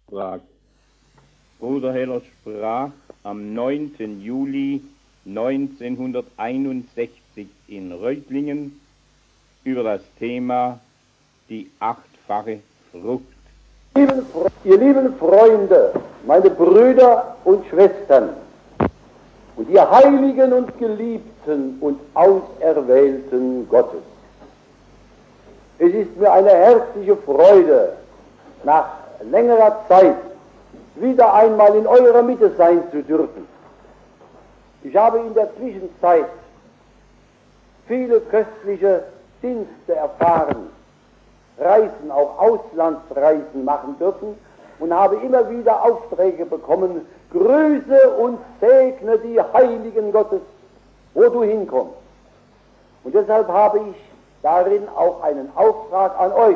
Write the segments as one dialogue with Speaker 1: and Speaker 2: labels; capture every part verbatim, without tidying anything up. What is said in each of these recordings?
Speaker 1: Prag. Bruder Heller sprach am neunten Juli neunzehnhunderteinundsechzig in Reutlingen über das Thema die achtfache Frucht.
Speaker 2: Ihr lieben Freunde, meine Brüder und Schwestern und ihr Heiligen und Geliebten und Auserwählten Gottes. Es ist mir eine herzliche Freude, nach längerer Zeit wieder einmal in eurer Mitte sein zu dürfen. Ich habe in der Zwischenzeit viele köstliche Dienste erfahren, Reisen, auch Auslandsreisen machen dürfen und habe immer wieder Aufträge bekommen, grüße und segne die Heiligen Gottes, wo du hinkommst. Und deshalb habe ich darin auch einen Auftrag an euch.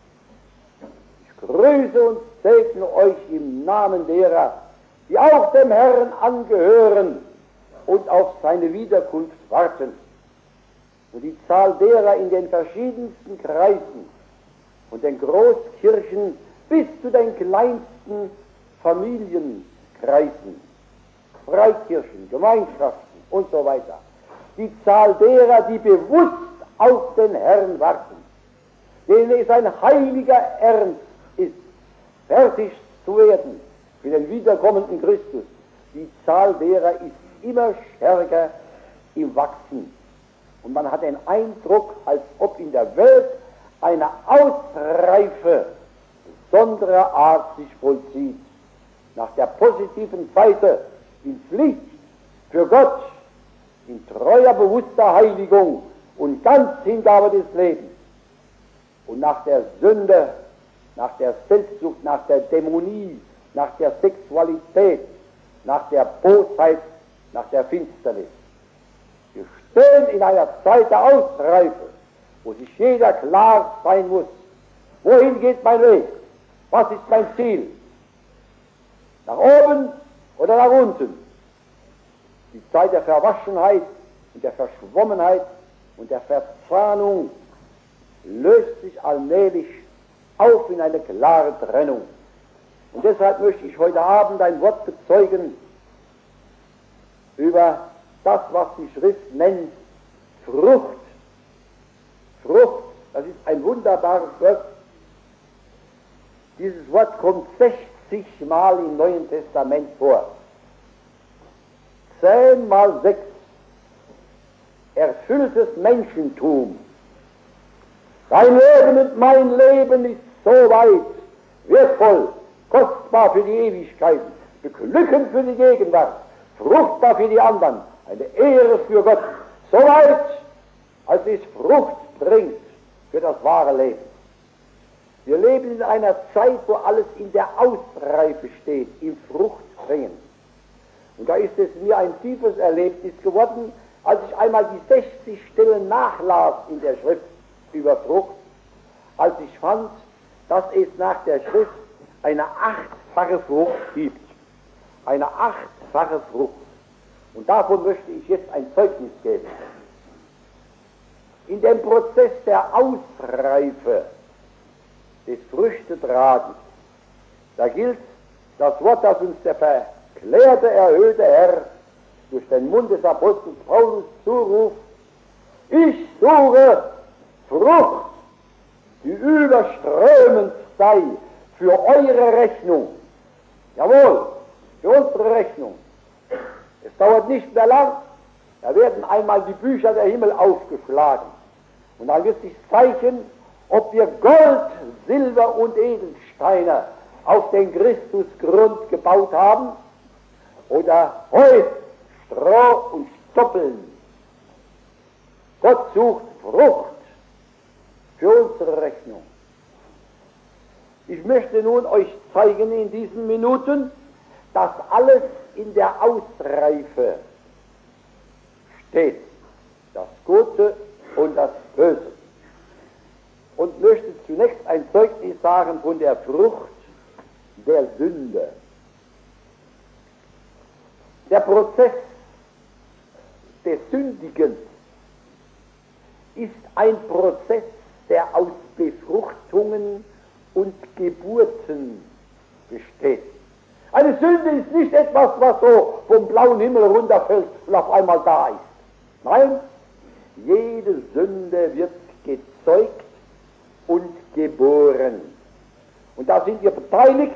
Speaker 2: Ich grüße und segne euch im Namen derer, die auch dem Herrn angehören und auf seine Wiederkunft warten. Und die Zahl derer in den verschiedensten Kreisen und den Großkirchen bis zu den kleinsten Familienkreisen, Freikirchen, Gemeinschaften und so weiter. Die Zahl derer, die bewusst auf den Herrn warten, denen es ein heiliger Ernst ist, fertig zu werden für den wiederkommenden Christus. Die Zahl derer ist immer stärker im Wachsen. Und man hat den Eindruck, als ob in der Welt eine Ausreife besonderer Art sich vollzieht. Nach der positiven Seite in Pflicht für Gott, in treuer, bewusster Heiligung und ganz Hingabe des Lebens. Und nach der Sünde, nach der Selbstsucht, nach der Dämonie, nach der Sexualität, nach der Bosheit, nach der Finsternis. Wir stehen in einer Zeit der Ausreife, wo sich jeder klar sein muss, wohin geht mein Weg, was ist mein Ziel, nach oben oder nach unten. Die Zeit der Verwaschenheit und der Verschwommenheit und der Verzahnung löst sich allmählich auf in eine klare Trennung. Und deshalb möchte ich heute Abend ein Wort bezeugen über das, was die Schrift nennt Frucht. Frucht, das ist ein wunderbares Wort. Dieses Wort kommt sechzig Mal im Neuen Testament vor. Zehn mal sechs. Erfülltes Menschentum. Dein Leben und mein Leben ist so weit wertvoll, kostbar für die Ewigkeit, beglückend für die Gegenwart, fruchtbar für die anderen, eine Ehre für Gott, so weit, als es Frucht bringt für das wahre Leben. Wir leben in einer Zeit, wo alles in der Ausreife steht, im Fruchtbringen. Und da ist es mir ein tiefes Erlebnis geworden, als ich einmal die sechzig Stellen nachlas in der Schrift über Frucht, als ich fand, dass es nach der Schrift eine achtfache Frucht gibt. Eine achtfache Frucht. Und davon möchte ich jetzt ein Zeugnis geben. In dem Prozess der Ausreife des Früchtetragens, da gilt das Wort, das uns der verklärte, erhöhte Herr durch den Mund des Apostels Paulus zuruft: Ich suche Frucht, die überströmend sei für eure Rechnung. Jawohl, für unsere Rechnung. Es dauert nicht mehr lang, da werden einmal die Bücher der Himmel aufgeschlagen. Und dann wird sich zeigen, ob wir Gold, Silber und Edelsteine auf den Christusgrund gebaut haben oder Heu, Stroh und Stoppeln. Gott sucht Frucht für unsere Rechnung. Ich möchte nun euch zeigen in diesen Minuten, dass alles in der Ausreife steht, das Gute und das Böse. Und möchte zunächst ein Zeugnis sagen von der Frucht der Sünde. Der Prozess des Sündigens ist ein Prozess, der aus Befruchtungen und Geburten besteht. Eine Sünde ist nicht etwas, was so vom blauen Himmel runterfällt und auf einmal da ist. Nein, jede Sünde wird gezeugt und geboren. Und da sind wir beteiligt,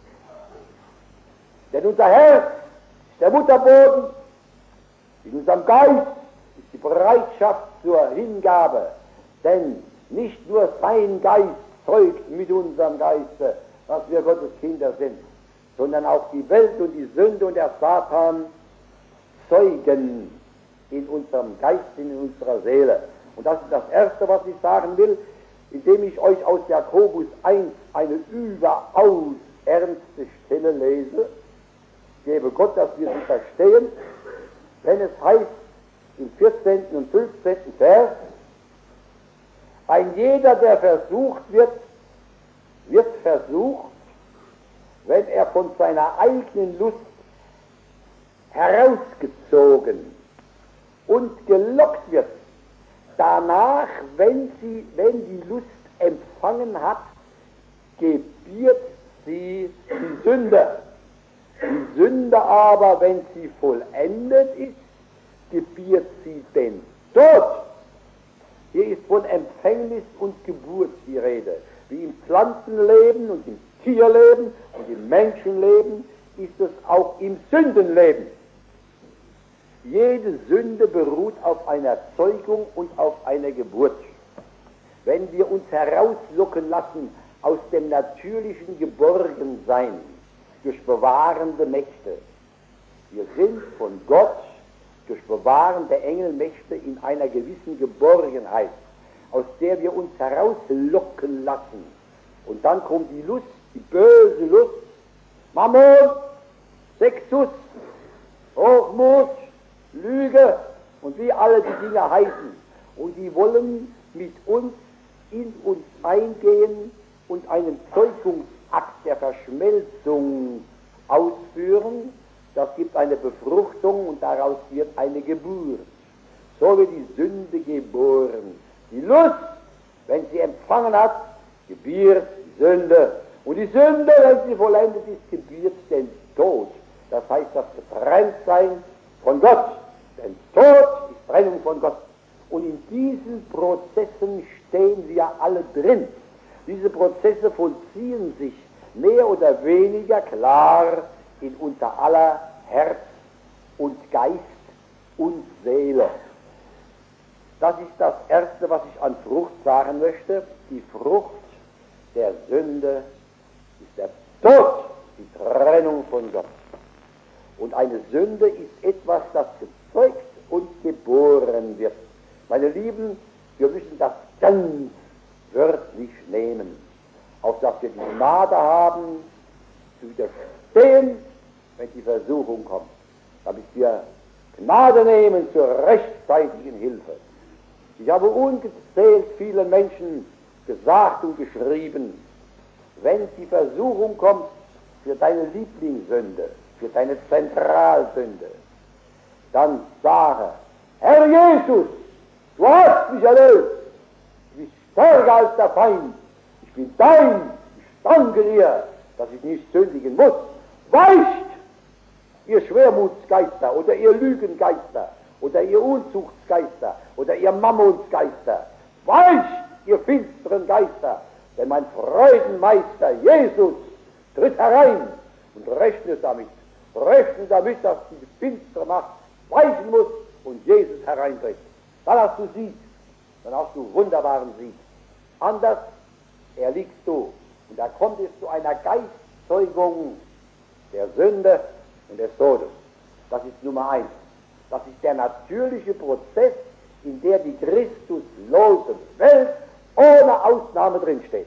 Speaker 2: denn unser Herz ist der Mutterboden, in unserem Geist ist die Bereitschaft zur Hingabe, denn nicht nur sein Geist zeugt mit unserem Geiste, dass wir Gottes Kinder sind, sondern auch die Welt und die Sünde und der Satan zeugen in unserem Geist, in unserer Seele. Und das ist das Erste, was ich sagen will, indem ich euch aus Jakobus eins eine überaus ernste Stelle lese. Gebe Gott, dass wir sie verstehen, wenn es heißt im vierzehnten und fünfzehnten Vers, ein jeder, der versucht wird, wird versucht, wenn er von seiner eigenen Lust herausgezogen und gelockt wird, danach, wenn, sie, wenn die Lust empfangen hat, gebiert sie die Sünde. Die Sünde aber, wenn sie vollendet ist, gebiert sie den Tod. Hier ist von Empfängnis und Geburt die Rede. Wie im Pflanzenleben und im Tierleben und im Menschenleben ist es auch im Sündenleben. Jede Sünde beruht auf einer Zeugung und auf einer Geburt. Wenn wir uns herauslocken lassen aus dem natürlichen Geborgensein durch bewahrende Mächte, wir sind von Gott durch bewahrende Engelmächte in einer gewissen Geborgenheit, aus der wir uns herauslocken lassen. Und dann kommt die Lust, die böse Lust, Mammon, Sexus, Hochmut, Lüge und wie alle die Dinge heißen. Und die wollen mit uns in uns eingehen und einen Zeugungsakt der Verschmelzung ausführen. Das gibt eine Befruchtung und daraus wird eine Geburt. So wird die Sünde geboren. Die Lust, wenn sie empfangen hat, gebiert die Sünde. Und die Sünde, wenn sie vollendet ist, gebiert den Tod. Das heißt, das Getrenntsein von Gott. Denn Tod ist Trennung von Gott. Und in diesen Prozessen stehen wir alle drin. Diese Prozesse vollziehen sich mehr oder weniger klar in unser aller Herz und Geist und Seele. Das ist das Erste, was ich an Frucht sagen möchte. Die Frucht der Sünde ist der Tod, die Trennung von Gott. Und eine Sünde ist etwas, das gezeugt und geboren wird. Meine Lieben, wir müssen das ganz wörtlich nehmen, auf dass wir die Gnade haben, zu widerstehen, wenn die Versuchung kommt, damit wir Gnade nehmen zur rechtzeitigen Hilfe. Ich habe ungezählt vielen Menschen gesagt und geschrieben, wenn die Versuchung kommt für deine Lieblingssünde, für deine Zentralsünde, dann sage, Herr Jesus, du hast mich erlöst, du bist stärker als der Feind, ich bin dein, ich danke dir, dass ich nicht sündigen muss. Weicht, ihr Schwermutsgeister oder ihr Lügengeister oder ihr Unzuchtsgeister oder ihr Mammonsgeister, weicht, ihr finsteren Geister, denn mein Freudenmeister Jesus tritt herein und rechnet damit, rechnet damit, dass die finstere Macht weichen muss und Jesus hereintritt. Dann hast du Sieg, dann hast du wunderbaren Sieg. Anders erliegst du und da kommt es zu einer Geistzeugung der Sünde und des Todes. Das ist Nummer eins. Das ist der natürliche Prozess, in der die christuslose Welt ohne Ausnahme drinsteht.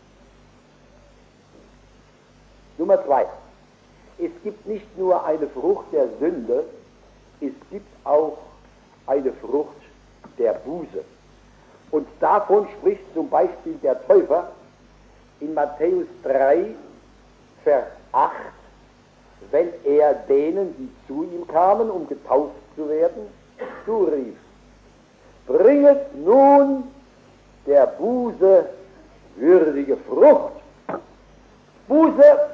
Speaker 2: Nummer zwei. Es gibt nicht nur eine Frucht der Sünde, es gibt auch eine Frucht der Buße. Und davon spricht zum Beispiel der Täufer in Matthäus drei, Vers acht, wenn er denen, die zu ihm kamen, um getauft zu werden, zurief: Bringet nun der Buße würdige Frucht. Buße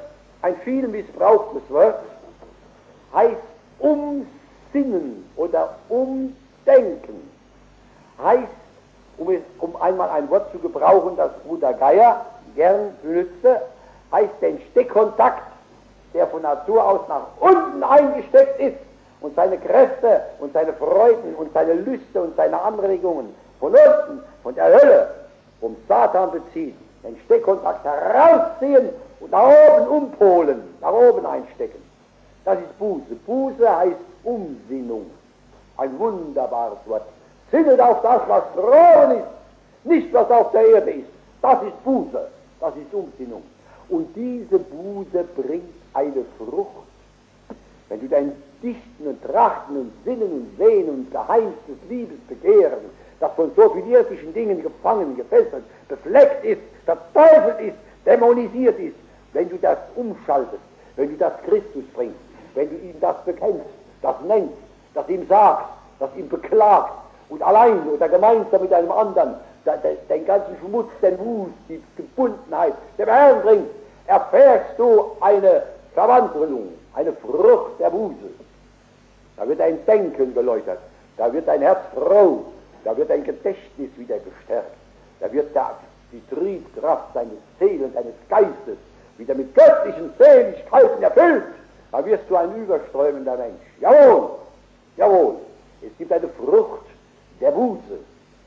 Speaker 2: ein viel missbrauchtes Wort, heißt umsinnen oder umdenken. Heißt, um, es, um einmal ein Wort zu gebrauchen, das Bruder Geier gern benützte, heißt den Steckkontakt, der von Natur aus nach unten eingesteckt ist und seine Kräfte und seine Freuden und seine Lüste und seine Anregungen von unten, von der Hölle, vom Satan bezieht, den Steckkontakt herausziehen und nach oben umpolen, nach oben einstecken. Das ist Buße. Buße heißt Umsinnung. Ein wunderbares Wort. Sinnet auf das, was droben ist, nicht was auf der Erde ist. Das ist Buße. Das ist Umsinnung. Und diese Buße bringt eine Frucht. Wenn du dein Dichten und Trachten und Sinnen und Sehen und geheimstes Liebesbegehren, das von so vielen irdischen Dingen gefangen, gefesselt, befleckt ist, verteufelt ist, dämonisiert ist, wenn du das umschaltest, wenn du das Christus bringst, wenn du ihm das bekennst, das nennst, das ihm sagst, das ihm beklagst und allein oder gemeinsam mit einem anderen den ganzen Schmutz, den Wust, die Gebundenheit dem Herrn bringst, erfährst du eine Verwandlung, eine Frucht der Buße. Da wird ein Denken geläutert, da wird dein Herz froh, da wird dein Gedächtnis wieder gestärkt, da wird der, die Triebkraft deines Seelen, deines Geistes wieder mit göttlichen Seligkeiten erfüllt. Da wirst du ein überströmender Mensch. Jawohl, jawohl, es gibt eine Frucht der Buße.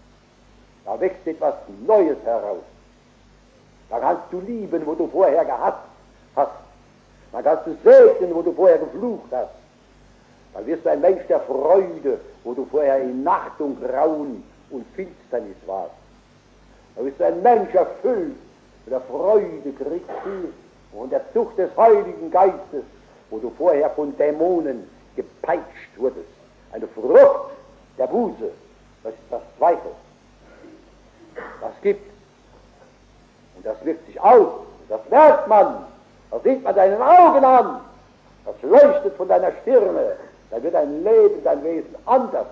Speaker 2: Da wächst etwas Neues heraus. Da kannst du lieben, wo du vorher gehasst hast. Da kannst du segnen, wo du vorher geflucht hast. Da wirst du ein Mensch der Freude, wo du vorher in Nacht und Grauen und Finsternis warst. Da wirst du ein Mensch erfüllt mit der Freude Christi und der Zucht des Heiligen Geistes, wo du vorher von Dämonen gepeitscht wurdest. Eine Frucht der Buße, das ist das Zweite. Das gibt. Und das wirkt sich aus. Das merkt man. Das sieht man deinen Augen an. Das leuchtet von deiner Stirne. Da wird dein Leben, dein Wesen anders.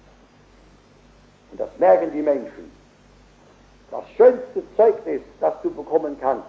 Speaker 2: Und das merken die Menschen. Das schönste Zeugnis, das du bekommen kannst,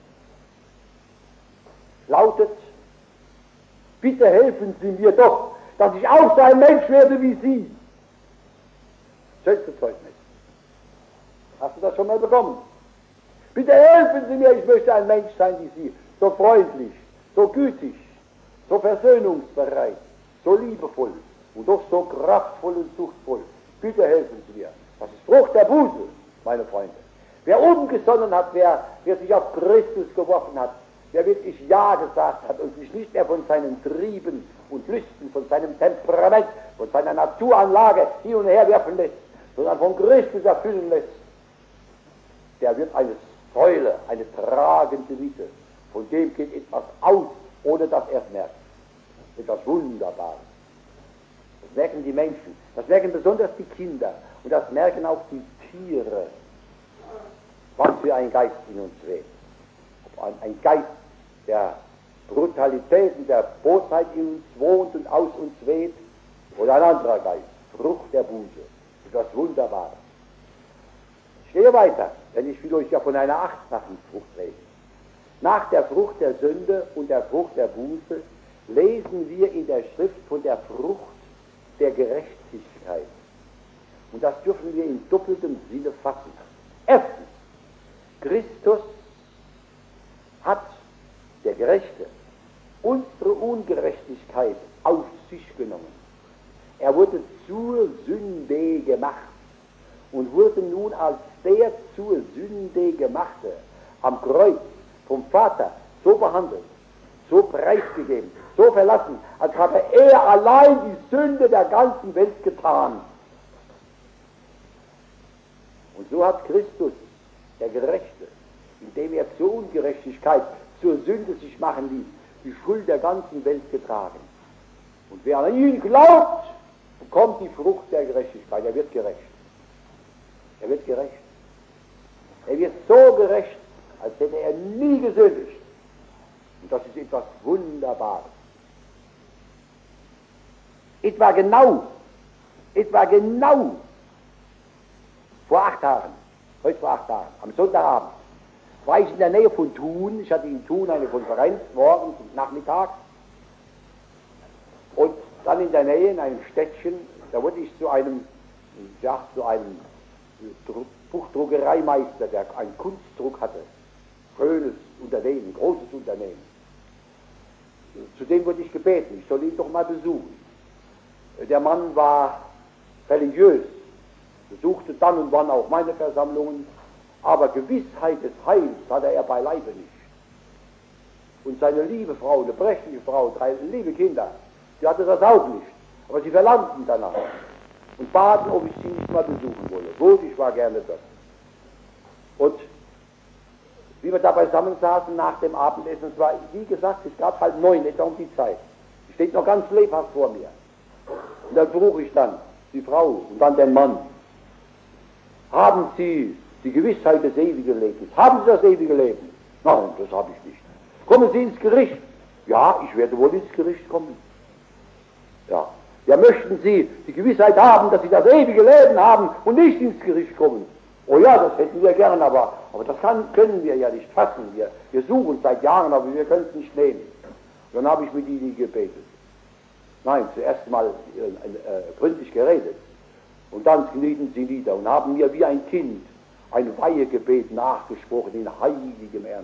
Speaker 2: lautet: Bitte helfen Sie mir doch, dass ich auch so ein Mensch werde wie Sie. Schönste Zeugnis. Hast du das schon mal bekommen? Bitte helfen Sie mir, ich möchte ein Mensch sein wie Sie. So freundlich, so gütig, so versöhnungsbereit, so liebevoll und doch so kraftvoll und zuchtvoll. Bitte helfen Sie mir. Das ist Frucht der Buße, meine Freunde. Wer umgesonnen hat, wer, wer sich auf Christus geworfen hat, wer wirklich Ja gesagt hat und sich nicht mehr von seinen Trieben und Lüsten, von seinem Temperament, von seiner Naturanlage hin und her werfen lässt, sondern von Christus erfüllen lässt, der wird eine Säule, eine tragende Mitte. Von dem geht etwas aus, ohne dass er es merkt. Etwas Wunderbares. Das merken die Menschen, das merken besonders die Kinder und das merken auch die Tiere. Was für ein Geist in uns weht. Ein, ein Geist der Brutalität und der Bosheit in uns wohnt und aus uns weht, oder ein anderer Geist, Frucht der Buße. Etwas Wunderbares. Ich gehe weiter, denn ich will euch ja von einer achtfachen Frucht reden. Nach der Frucht der Sünde und der Frucht der Buße lesen wir in der Schrift von der Frucht der Gerechtigkeit. Und das dürfen wir in doppeltem Sinne fassen. Erstens, Christus hat, der Gerechte, unsere Ungerechtigkeit auf sich genommen. Er wurde zur Sünde gemacht und wurde nun als der zur Sünde gemachte am Kreuz vom Vater so behandelt, so preisgegeben, so verlassen, als habe er allein die Sünde der ganzen Welt getan. Und so hat Christus, der Gerechte, indem er zur Ungerechtigkeit, zur Sünde sich machen ließ, die Schuld der ganzen Welt getragen. Und wer an ihn glaubt, bekommt die Frucht der Gerechtigkeit. Er wird gerecht. Er wird gerecht. Er wird so gerecht, als hätte er nie gesündigt. Und das ist etwas Wunderbares. Etwa genau, etwa genau vor acht Tagen, heute vor acht Tagen, am Sonntagabend, war ich in der Nähe von Thun. Ich hatte in Thun eine Konferenz morgens und nachmittags. Und dann in der Nähe, in einem Städtchen, da wurde ich zu einem, ja, zu einem Buchdruckereimeister, der einen Kunstdruck hatte. Schönes Unternehmen, großes Unternehmen. Zu dem wurde ich gebeten, ich soll ihn doch mal besuchen. Der Mann war religiös, besuchte dann und wann auch meine Versammlungen, aber Gewissheit des Heils hatte er beileibe nicht. Und seine liebe Frau, eine prächtige Frau, drei liebe Kinder, die hatte das auch nicht, aber sie verlangten danach und baten, ob ich sie nicht mal besuchen wolle. Gut, ich war gerne dort. Und wie wir da beisammen saßen nach dem Abendessen, es war, wie gesagt, es gab halb neun, etwa um die Zeit. Die steht noch ganz lebhaft vor mir. Und dann frug ich dann die Frau und dann den Mann: Haben Sie die Gewissheit des ewigen Lebens? Haben Sie das ewige Leben? Nein, das habe ich nicht. Kommen Sie ins Gericht? Ja, ich werde wohl ins Gericht kommen. Ja. Ja, möchten Sie die Gewissheit haben, dass Sie das ewige Leben haben und nicht ins Gericht kommen? Oh ja, das hätten wir gern, aber, aber das kann, können wir ja nicht fassen. Wir, wir suchen seit Jahren, aber wir können es nicht nehmen. Dann habe ich mit ihnen gebetet. Nein, zuerst mal äh, äh, gründlich geredet. Und dann knieten sie nieder und haben mir wie ein Kind ein Weihegebet nachgesprochen in heiligem Ernst.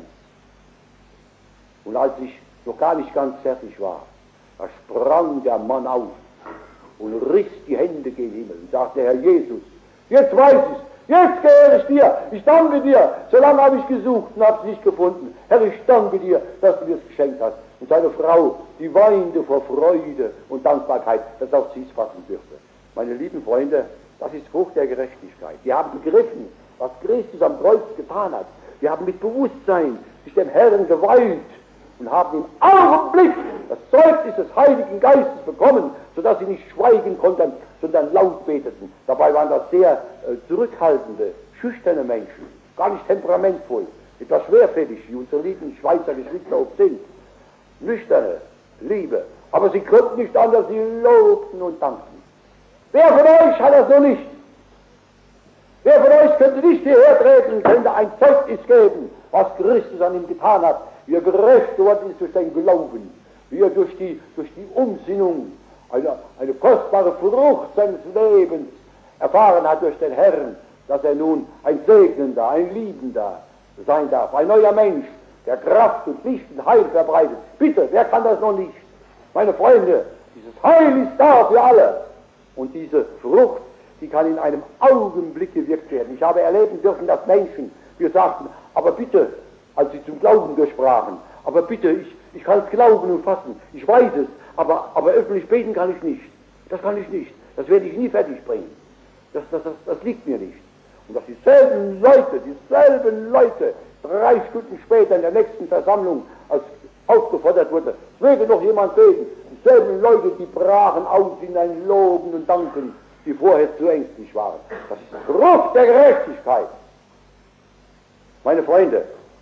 Speaker 2: Und als ich noch gar nicht ganz fertig war, da sprang der Mann auf und riss die Hände gen Himmel und sagte: Herr Jesus, jetzt weiß ich's. Jetzt gehöre ich dir, ich danke dir, so lange habe ich gesucht und habe es nicht gefunden. Herr, ich danke dir, dass du mir es geschenkt hast. Und seine Frau, die weinte vor Freude und Dankbarkeit, dass auch sie es fassen dürfte. Meine lieben Freunde, das ist Frucht der Gerechtigkeit. Wir haben begriffen, was Christus am Kreuz getan hat. Wir haben mit Bewusstsein sich dem Herrn geweiht und haben im Augenblick das Zeugnis des Heiligen Geistes bekommen, sodass sie nicht schweigen konnten, sondern laut beteten. Dabei waren das sehr äh, zurückhaltende, schüchterne Menschen, gar nicht temperamentvoll, etwas schwerfällig, wie unsere lieben Schweizer Geschwister oft sind. Nüchterne Liebe, aber sie konnten nicht anders, sie lobten und dankten. Wer von euch hat das so nicht? Wer von euch könnte nicht hierher treten, könnte ein Zeugnis geben, was Christus an ihm getan hat, wie er gerecht geworden ist durch den Glauben, wie er durch die, durch die Umsinnung eine, eine kostbare Frucht seines Lebens erfahren hat durch den Herrn, dass er nun ein Segnender, ein Liebender sein darf, ein neuer Mensch, der Kraft und Licht und Heil verbreitet. Bitte, wer kann das noch nicht? Meine Freunde, dieses Heil ist da für alle. Und diese Frucht, die kann in einem Augenblick gewirkt werden. Ich habe erleben dürfen, dass Menschen mir sagten: Aber bitte, als sie zum Glauben durchsprachen, aber bitte, ich, ich kann es glauben und fassen, ich weiß es, aber, aber öffentlich beten kann ich nicht. Das kann ich nicht. Das werde ich nie fertig bringen. Das, das, das, das liegt mir nicht. Und dass dieselben Leute, dieselben Leute, drei Stunden später in der nächsten Versammlung, als aufgefordert wurde, es möge noch jemand beten, dieselben Leute, die brachen aus in ein Loben und Danken, die vorher zu ängstlich waren. Das ist Frucht der Gerechtigkeit. Meine Freunde,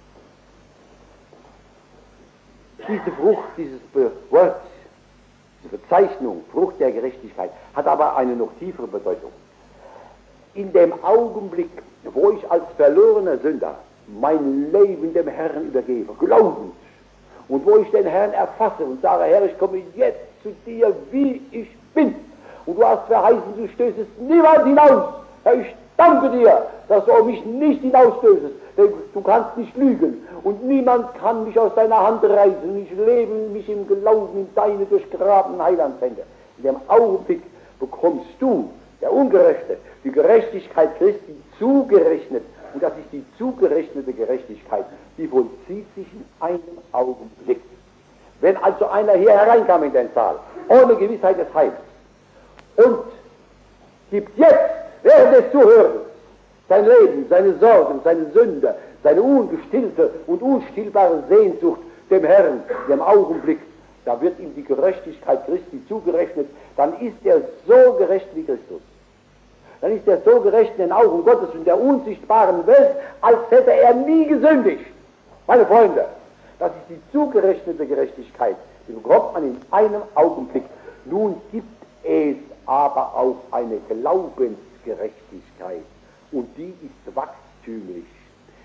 Speaker 2: diese Frucht, dieses Wort, diese Bezeichnung, Frucht der Gerechtigkeit, hat aber eine noch tiefere Bedeutung. In dem Augenblick, wo ich als verlorener Sünder mein Leben dem Herrn übergebe, glaubend, und wo ich den Herrn erfasse und sage: Herr, ich komme jetzt zu dir, wie ich bin, und du hast verheißen, du stößest niemand hinaus. Herr, ich danke dir, dass du mich nicht hinausstößest, denn du kannst nicht lügen und niemand kann mich aus deiner Hand reißen. Ich lebe mich im Glauben in deine durchgrabenen Heilandshände. In dem Augenblick bekommst du, der Ungerechte, die Gerechtigkeit Christi zugerechnet. Und das ist die zugerechnete Gerechtigkeit, die vollzieht sich in einem Augenblick. Wenn also einer hier hereinkam in den Saal, ohne Gewissheit des Heils, und gibt jetzt, während des Zuhörens, sein Leben, seine Sorgen, seine Sünde, seine ungestillte und unstillbare Sehnsucht dem Herrn, dem Augenblick, da wird ihm die Gerechtigkeit Christi zugerechnet, dann ist er so gerecht wie Christus. Dann ist er so gerecht in den Augen Gottes und der unsichtbaren Welt, als hätte er nie gesündigt. Meine Freunde, das ist die zugerechnete Gerechtigkeit, die bekommt man in einem Augenblick. Nun gibt es aber auch eine Glaubensgerechtigkeit und die ist wachstümlich.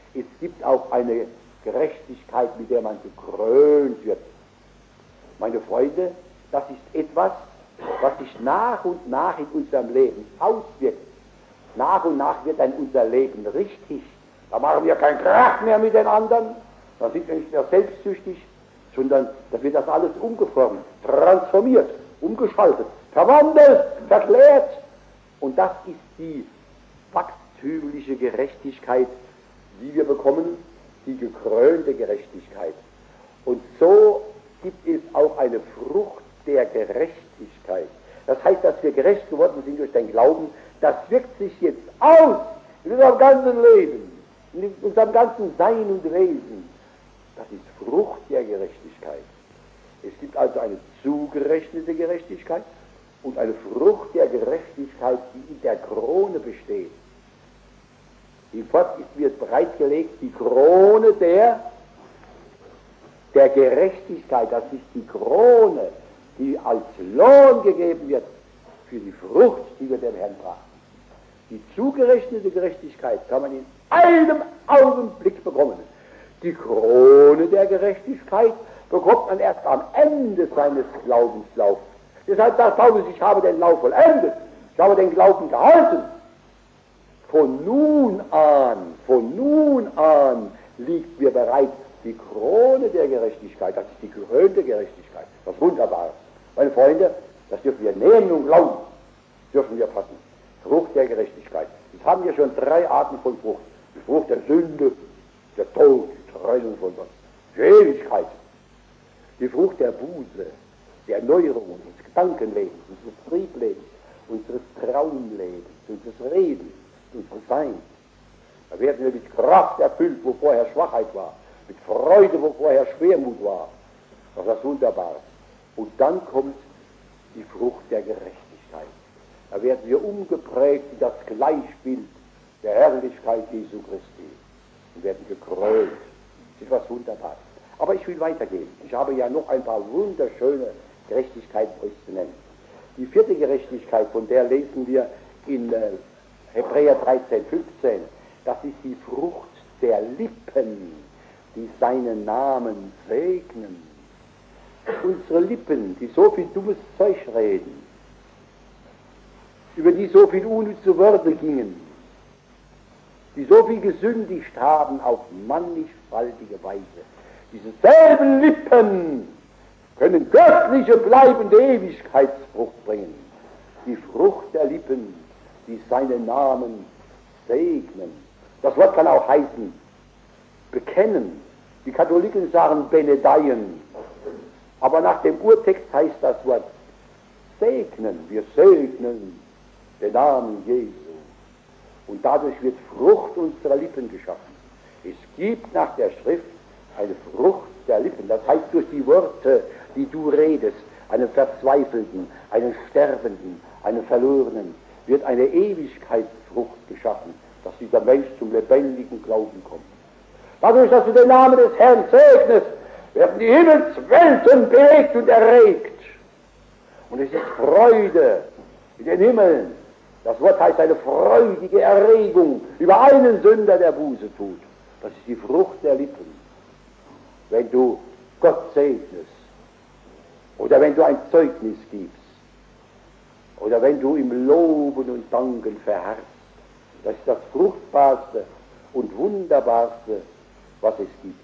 Speaker 2: Es gibt auch eine Gerechtigkeit, mit der man gekrönt wird. Meine Freunde, das ist etwas, was sich nach und nach in unserem Leben auswirkt. Nach und nach wird dann unser Leben richtig. Da machen wir keinen Krach mehr mit den anderen, da sind wir nicht mehr selbstsüchtig, sondern da wird das alles umgeformt, transformiert, umgeschaltet, verwandelt, verklärt. Und das ist die wachstümliche Gerechtigkeit, die wir bekommen, die gekrönte Gerechtigkeit. Und so gibt es auch eine Frucht der Gerechtigkeit. Das heißt, dass wir gerecht geworden sind durch den Glauben, das wirkt sich jetzt aus in unserem ganzen Leben, in unserem ganzen Sein und Wesen. Das ist Frucht der Gerechtigkeit. Es gibt also eine zugerechnete Gerechtigkeit und eine Frucht der Gerechtigkeit, die in der Krone besteht. Die fort ist mir bereitgelegt, die Krone der, der Gerechtigkeit. Das ist die Krone, die als Lohn gegeben wird für die Frucht, die wir dem Herrn brachten. Die zugerechnete Gerechtigkeit kann man in einem Augenblick bekommen. Die Krone der Gerechtigkeit bekommt man erst am Ende seines Glaubenslaufs. Deshalb sagt Paulus, ich habe den Lauf vollendet, ich habe den Glauben gehalten. Von nun an, von nun an liegt mir bereit die Krone der Gerechtigkeit, das ist die gekrönte Gerechtigkeit, das Wunderbare. Meine Freunde, das dürfen wir nehmen und glauben, dürfen wir fassen. Frucht der Gerechtigkeit. Jetzt haben wir schon drei Arten von Frucht. Die Frucht der Sünde, der Tod, die Trennung von Gott, die Ewigkeit. Die Frucht der Buße, der Erneuerung unseres Gedankenlebens, unseres Trieblebens, unseres Traumlebens, unseres Redens, unseres Seins. Da werden wir mit Kraft erfüllt, wo vorher Schwachheit war, mit Freude, wo vorher Schwermut war. Das ist das Wunderbare. Und dann kommt die Frucht der Gerechtigkeit. Da werden wir umgeprägt in das Gleichbild der Herrlichkeit Jesu Christi und werden gekrönt. Das ist was Wunderbares. Aber ich will weitergehen. Ich habe ja noch ein paar wunderschöne Gerechtigkeiten euch zu nennen. Die vierte Gerechtigkeit, von der lesen wir in äh, Hebräer dreizehn, fünfzehn. Das ist die Frucht der Lippen, die seinen Namen segnen. Unsere Lippen, die so viel dummes Zeug reden, über die so viel unnütze Worte gingen, die so viel gesündigt haben auf mannigfaltige Weise. Diese selben Lippen können göttliche, bleibende Ewigkeitsfrucht bringen. Die Frucht der Lippen, die seinen Namen segnen. Das Wort kann auch heißen, bekennen. Die Katholiken sagen benedeien. Aber nach dem Urtext heißt das Wort segnen. Wir segnen den Namen Jesu. Und dadurch wird Frucht unserer Lippen geschaffen. Es gibt nach der Schrift eine Frucht der Lippen. Das heißt, durch die Worte, die du redest, einen Verzweifelten, einen Sterbenden, einen Verlorenen, wird eine Ewigkeitsfrucht geschaffen, dass dieser Mensch zum lebendigen Glauben kommt. Dadurch, dass du den Namen des Herrn segnest, werden die Himmelswelten bewegt und erregt. Und es ist Freude in den Himmeln. Das Wort heißt eine freudige Erregung über einen Sünder, der Buße tut. Das ist die Frucht der Lippen. Wenn du Gott segnest, oder wenn du ein Zeugnis gibst, oder wenn du im Loben und Danken verharrst, das ist das Fruchtbarste und Wunderbarste, was es gibt.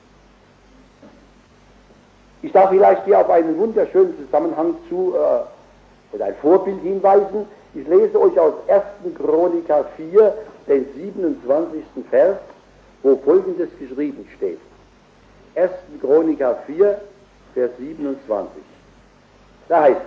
Speaker 2: Ich darf vielleicht hier auf einen wunderschönen Zusammenhang zu, äh, oder ein Vorbild hinweisen. Ich lese euch aus ersten Chroniker vier, den siebenundzwanzigsten Vers, wo Folgendes geschrieben steht. ersten Chroniker vier, Vers siebenundzwanzig. Da heißt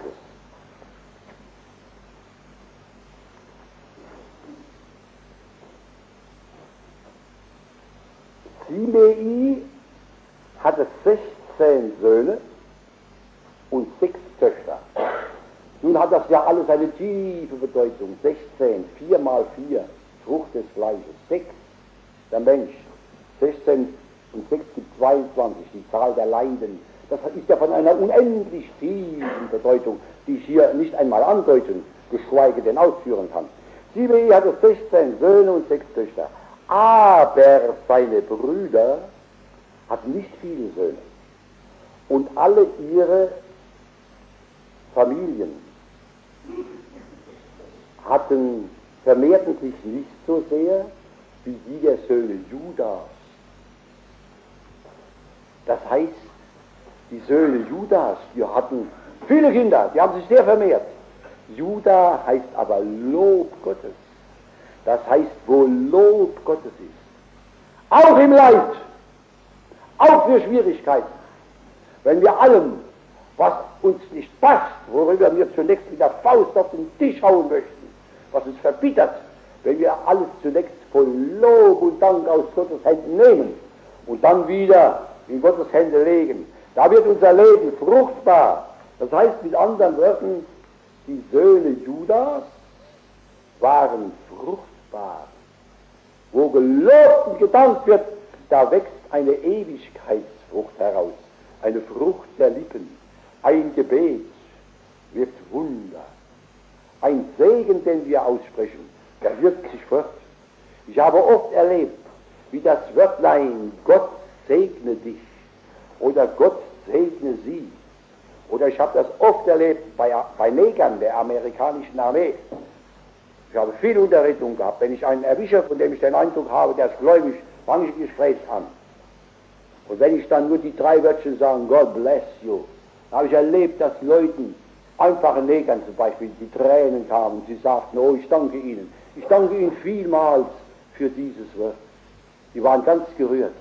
Speaker 2: es: Simei hatte sechzehn Söhne und sechs Töchter. Nun hat das ja alles eine tiefe Bedeutung. sechzehn, vier mal vier, Frucht des Fleisches. sechs, der Mensch. sechzehn und sechs gibt zweiundzwanzig, die Zahl der Leiden. Das ist ja von einer unendlich tiefen Bedeutung, die ich hier nicht einmal andeuten, geschweige denn ausführen kann. Simei hatte sechzehn Söhne und sechs Töchter. aber seine Brüder hatten nicht viele Söhne. Und alle ihre Familien hatten, vermehrten sich nicht so sehr wie die der Söhne Judas. Das heißt, die Söhne Judas, die hatten viele Kinder, die haben sich sehr vermehrt. Juda heißt aber Lob Gottes. Das heißt, wo Lob Gottes ist. Auch im Leid, auch für Schwierigkeiten. Wenn wir allem, was uns nicht passt, worüber wir zunächst mit der Faust auf den Tisch hauen möchten, was uns verbittert, wenn wir alles zunächst voll Lob und Dank aus Gottes Händen nehmen und dann wieder in Gottes Hände legen, da wird unser Leben fruchtbar. Das heißt mit anderen Worten, die Söhne Judas waren fruchtbar. Wo gelobt und gedankt wird, da wächst eine Ewigkeitsfrucht heraus, eine Frucht der Lippen. Ein Gebet wirkt Wunder. Ein Segen, den wir aussprechen, der wirkt sich fort. Ich habe oft erlebt, wie das Wörtlein Gott segne dich oder Gott segne sie. Oder ich habe das oft erlebt bei, bei Negern der amerikanischen Armee. Ich habe viel Unterredung gehabt. Wenn ich einen erwische, von dem ich den Eindruck habe, der ist gläubig, fange ich ein Gespräch an. Und wenn ich dann nur die drei Wörtchen sage, God bless you, dann habe ich erlebt, dass Leuten, einfachen Negern zum Beispiel, die Tränen kamen und sie sagten, oh, ich danke Ihnen. Ich danke Ihnen vielmals für dieses Wort. Die waren ganz gerührt.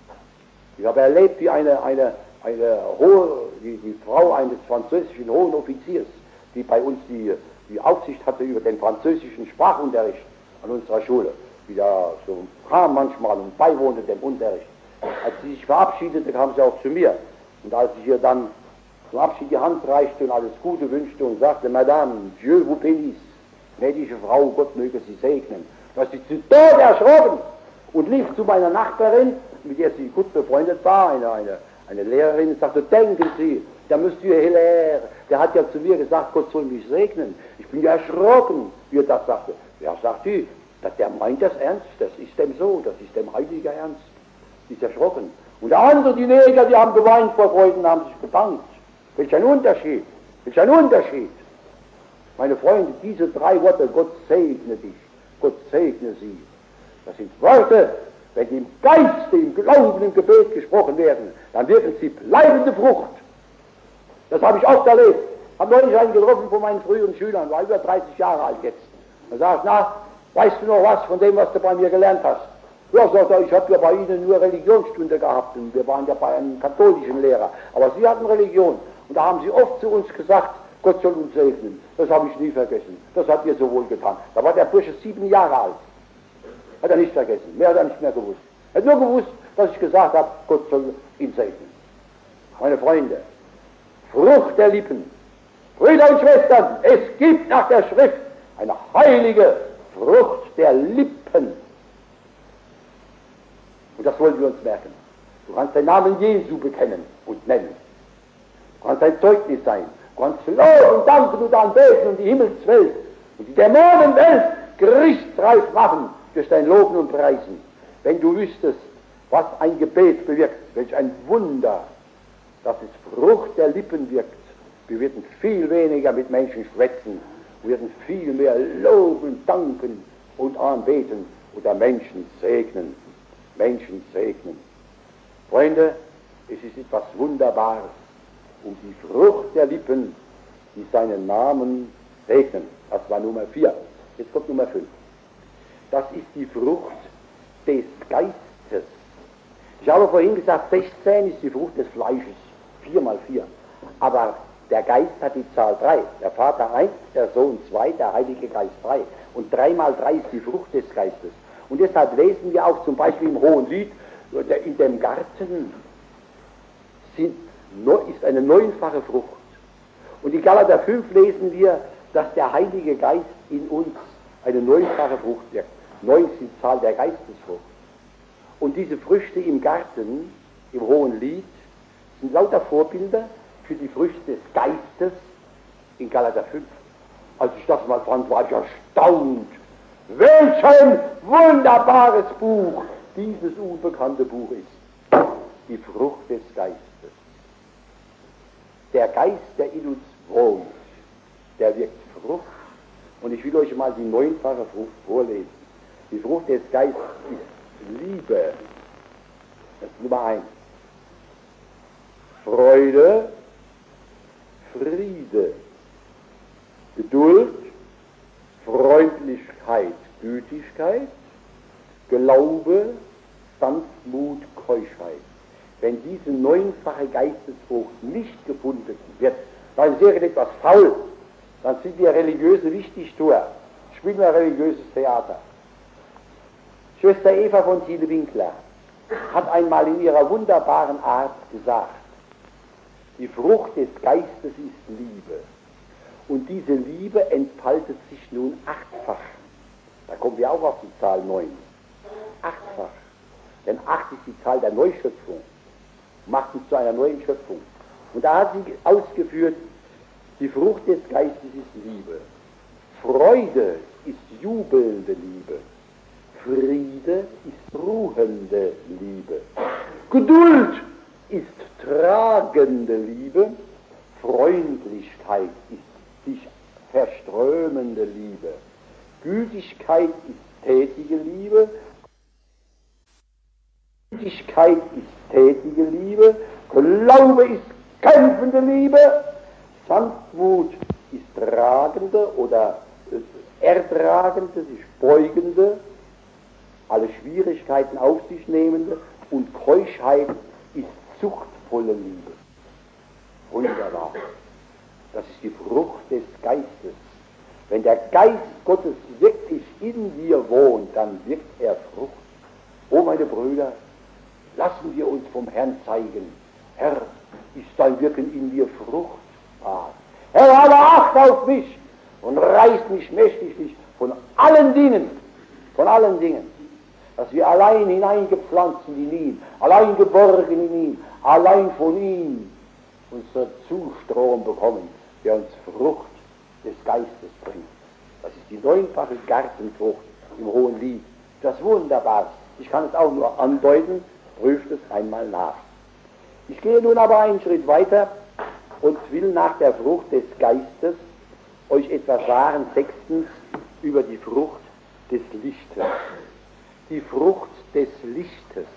Speaker 2: Ich habe erlebt, wie eine, eine, eine hohe, die, die Frau eines französischen hohen Offiziers, die bei uns die, die Aufsicht hatte über den französischen Sprachunterricht an unserer Schule, die da so kam manchmal und beiwohnte dem Unterricht. Als sie sich verabschiedete, kam sie auch zu mir. Und als ich ihr dann zum Abschied die Hand reichte und alles Gute wünschte und sagte, Madame, Dieu vous bénisse, gnädige Frau, Gott möge sie segnen, da ist sie zu Tode erschrocken und lief zu meiner Nachbarin, mit der sie gut befreundet war, eine, eine, eine Lehrerin, und sagte, denken Sie, der Monsieur Hilaire, der hat ja zu mir gesagt, Gott soll mich segnen. Ich bin ja erschrocken, wie er das sagte. Ja, sagt die, der meint das ernst, das ist dem so, das ist dem heiliger Ernst. Die ist erschrocken. Und der andere, die Neger, die haben geweint vor Freude und haben sich bedankt. Welch ein Unterschied, welch ein Unterschied. Meine Freunde, diese drei Worte, Gott segne dich, Gott segne sie, das sind Worte, wenn die im Geiste, im Glauben, im Gebet gesprochen werden, dann wirken sie bleibende Frucht. Das habe ich oft erlebt. Ich habe neulich einen getroffen von meinen früheren Schülern, war über dreißig Jahre alt jetzt. Er sagt, na, weißt du noch was von dem, was du bei mir gelernt hast? Ja, sagt er, ich habe ja bei Ihnen nur Religionsstunde gehabt und wir waren ja bei einem katholischen Lehrer. Aber Sie hatten Religion und da haben Sie oft zu uns gesagt, Gott soll uns segnen. Das habe ich nie vergessen. Das hat mir so wohl getan. Da war der Bursche sieben Jahre alt. Hat er nicht vergessen. Mehr hat er nicht mehr gewusst. Er hat nur gewusst, dass ich gesagt habe, Gott soll ihn segnen. Meine Freunde, Frucht der Lippen, Brüder und Schwestern, es gibt nach der Schrift eine heilige Frucht der Lippen. Und das wollen wir uns merken. Du kannst den Namen Jesu bekennen und nennen. Du kannst ein Zeugnis sein. Du kannst loben und danken und anbeten und die Himmelswelt und die Dämonenwelt gerichtsreif machen durch dein Loben und Preisen. Wenn du wüsstest, was ein Gebet bewirkt, welch ein Wunder, dass es Frucht der Lippen wirkt. Wir würden viel weniger mit Menschen schwätzen, wir würden viel mehr loben, danken und anbeten oder Menschen segnen. Menschen segnen. Freunde, es ist etwas Wunderbares um die Frucht der Lippen, die seinen Namen segnen. Das war Nummer vier. Jetzt kommt Nummer fünf. Das ist die Frucht des Geistes. Ich habe vorhin gesagt, sechzehn ist die Frucht des Fleisches. vier mal vier. Aber der Geist hat die Zahl drei. Der Vater eins, der Sohn zwei, der Heilige Geist drei. Und drei mal drei ist die Frucht des Geistes. Und deshalb lesen wir auch zum Beispiel im Hohen Lied, in dem Garten sind, ist eine neunfache Frucht. Und in Galater fünf lesen wir, dass der Heilige Geist in uns eine neunfache Frucht wirkt. Neun ist die Zahl der Geistesfrucht. Und diese Früchte im Garten, im Hohen Lied, sind lauter Vorbilder für die Früchte des Geistes in Galater fünf. Als ich das mal fand, war ich erstaunt. Welch ein wunderbares Buch dieses unbekannte Buch ist. Die Frucht des Geistes. Der Geist, der in uns wohnt, der wirkt Frucht. Und ich will euch mal die neunfache Frucht vorlesen. Die Frucht des Geistes ist Liebe. Das ist Nummer eins. Freude, Friede, Geduld, Freundlichkeit, Gütigkeit, Glaube, Sanftmut, Keuschheit. Wenn diese neunfache Geistesfrucht nicht gefunden wird, dann ist irgendetwas faul. Dann sind wir religiöse Wichtigtuer, spielen wir religiöses Theater. Schwester Eva von Thiele-Winkler hat einmal in ihrer wunderbaren Art gesagt, die Frucht des Geistes ist Liebe. Und diese Liebe entfaltet sich nun achtfach. Da kommen wir auch auf die Zahl neun. Achtfach. Denn acht ist die Zahl der Neuschöpfung. Macht uns zu einer neuen Schöpfung. Und da hat sie ausgeführt, die Frucht des Geistes ist Liebe. Freude ist jubelnde Liebe. Friede ist ruhende Liebe. Geduld ist tragende Liebe. Freundlichkeit ist sich verströmende Liebe. Gütigkeit ist tätige Liebe. Gütigkeit ist tätige Liebe. Glaube ist kämpfende Liebe. Sanftmut ist tragende oder ertragende, sich beugende, alle Schwierigkeiten auf sich nehmende, und Keuschheit ist zuchtvolle Liebe. Wunderbar. Das ist die Frucht des Geistes. Wenn der Geist Gottes wirklich in dir wohnt, dann wirkt er Frucht. Oh, meine Brüder, lassen wir uns vom Herrn zeigen. Herr, ist dein Wirken in mir fruchtbar. Herr, habe Acht auf mich und reiß mich mächtig von allen Dingen, von allen Dingen, dass wir allein hineingepflanzt in ihn, allein geborgen in ihn, allein von ihm unseren Zustrom bekommen, der uns Frucht des Geistes bringt. Das ist die neunfache Gartenfrucht im Hohen Lied. Das ist wunderbar. Ich kann es auch nur andeuten, prüft es einmal nach. Ich gehe nun aber einen Schritt weiter und will nach der Frucht des Geistes euch etwas sagen, sechstens, über die Frucht des Lichtes. Die Frucht des Lichtes.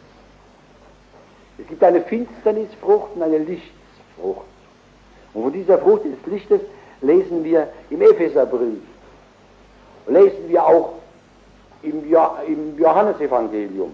Speaker 2: Es gibt eine Finsternisfrucht und eine Lichtsfrucht. Und von dieser Frucht des Lichtes lesen wir im Epheserbrief, lesen wir auch im, jo- im Johannesevangelium.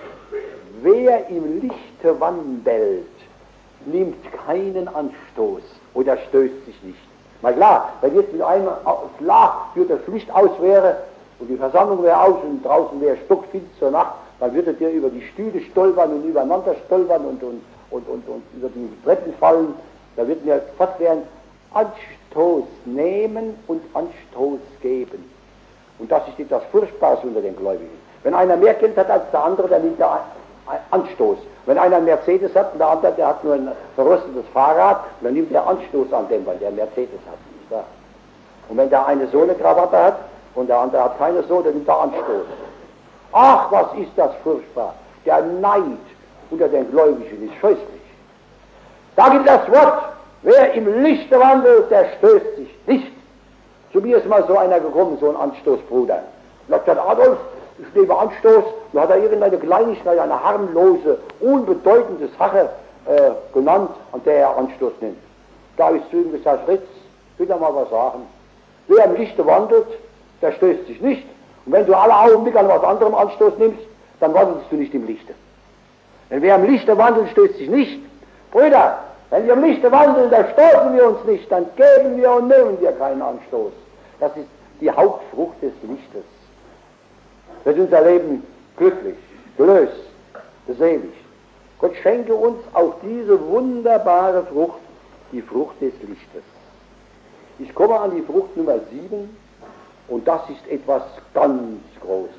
Speaker 2: Wer im Lichte wandelt, nimmt keinen Anstoß oder stößt sich nicht. Na klar, wenn jetzt mit einem Schlag für das Licht aus wäre und die Versammlung wäre aus und draußen wäre stockfinster Nacht, dann würdet ihr über die Stühle stolpern und übereinander stolpern und, und, und, und, und über die Treppen fallen. Da würden wir fortwährend Anstoß nehmen und Anstoß geben. Und das ist etwas Furchtbares unter den Gläubigen. Wenn einer mehr Geld hat als der andere, dann nimmt er Anstoß. Wenn einer einen Mercedes hat und der andere, der hat nur ein verrostetes Fahrrad, dann nimmt er Anstoß an dem, weil der Mercedes hat. Nicht wahr? Und wenn der eine so eine Krawatte hat und der andere hat keine so, dann nimmt er Anstoß. Ach, was ist das furchtbar. Der Neid unter den Gläubigen ist scheußlich. Da gibt das Wort, wer im Lichte wandelt, der stößt sich nicht. Zu mir ist mal so einer gekommen, so ein Anstoßbruder. Und hat gesagt, Adolf, ich nehme Anstoß. Und hat er irgendeine Kleinigkeit, eine harmlose, unbedeutende Sache äh, genannt, an der er Anstoß nimmt. Da ist zu ihm gesagt, Fritz, will er mal was sagen. Wer im Lichte wandelt, der stößt sich nicht. Und wenn du alle Augenblicke an was anderem Anstoß nimmst, dann wandelst du nicht im Lichte. Denn wer im Lichte wandelt, stößt sich nicht. Brüder, wenn wir im Lichte wandeln, dann stoßen wir uns nicht, dann geben wir und nehmen wir keinen Anstoß. Das ist die Hauptfrucht des Lichtes. Wird unser Leben glücklich, gelöst, selig. Gott schenke uns auch diese wunderbare Frucht, die Frucht des Lichtes. Ich komme an die Frucht Nummer sieben und das ist etwas ganz Großes.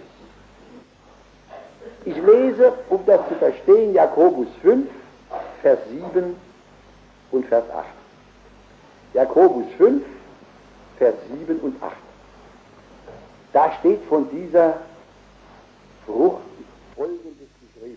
Speaker 2: Ich lese, um das zu verstehen, Jakobus fünf, Vers sieben und Vers acht. Jakobus fünf, Vers sieben und acht. Da steht von dieser Frucht folgendes geschrieben.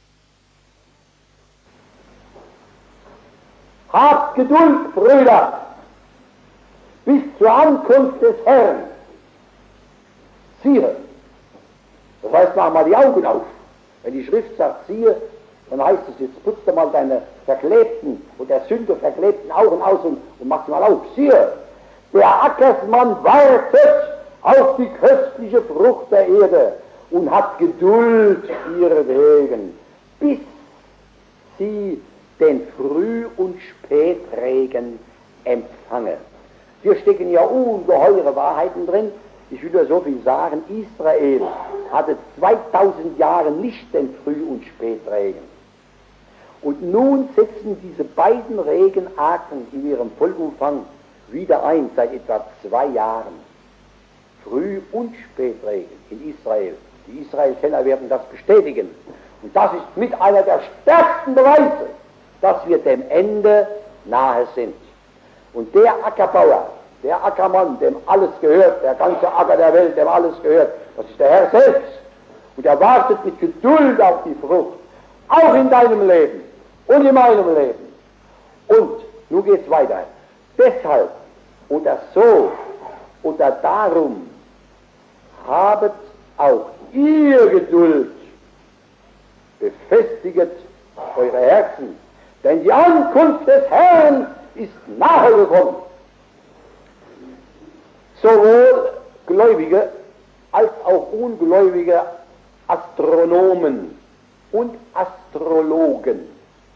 Speaker 2: Habt Geduld, Brüder, bis zur Ankunft des Herrn. Siehe, das heißt, mach mal die Augen auf. Wenn die Schrift sagt, siehe, dann heißt es, jetzt putzt du mal deine verklebten und der Sünder verklebten Augen aus und, und mach sie mal auf. Siehe, der Ackersmann wartet auf die köstliche Frucht der Erde und hat Geduld ihretwegen, bis sie den Früh- und Spätregen empfange. Hier stecken ja ungeheure Wahrheiten drin. Ich will nur so viel sagen, Israel hatte zweitausend Jahre nicht den Früh- und Spätregen. Und nun setzen diese beiden Regenarten in ihrem Vollumfang wieder ein, seit etwa zwei Jahren. Früh- und Spätregen in Israel. Die Israel-Kenner werden das bestätigen. Und das ist mit einer der stärksten Beweise, dass wir dem Ende nahe sind. Und der Ackerbauer, der Ackermann, dem alles gehört, der ganze Acker der Welt, dem alles gehört, das ist der Herr selbst. Und er wartet mit Geduld auf die Frucht, auch in deinem Leben und in meinem Leben. Und nun geht es weiter. Deshalb oder so oder darum habet auch ihr Geduld, befestiget eure Herzen, denn die Ankunft des Herrn ist nahe gekommen. Sowohl Gläubige als auch ungläubige Astronomen und Astrologen,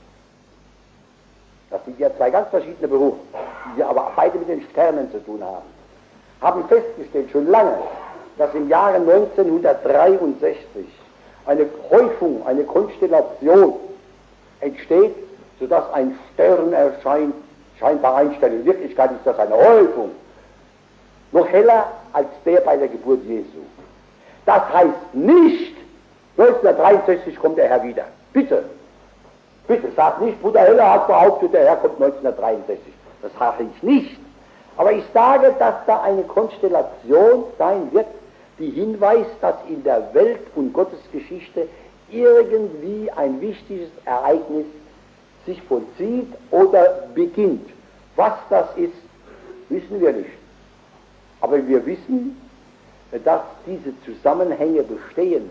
Speaker 2: das sind ja zwei ganz verschiedene Berufe, die aber beide mit den Sternen zu tun haben, haben festgestellt schon lange, dass im Jahre neunzehnhundertdreiundsechzig eine Häufung, eine Konstellation entsteht, sodass ein Stern erscheint, scheinbar einstellt. In Wirklichkeit ist das eine Häufung, noch heller als der bei der Geburt Jesu. Das heißt nicht, neunzehnhundertdreiundsechzig kommt der Herr wieder. Bitte, bitte, sagt nicht, Bruder Heller hat behauptet, der Herr kommt neunzehnhundertdreiundsechzig. Das sage ich nicht. Aber ich sage, dass da eine Konstellation sein wird, die hinweist, dass in der Welt- und Gottesgeschichte irgendwie ein wichtiges Ereignis sich vollzieht oder beginnt. Was das ist, wissen wir nicht. Aber wir wissen, dass diese Zusammenhänge bestehen,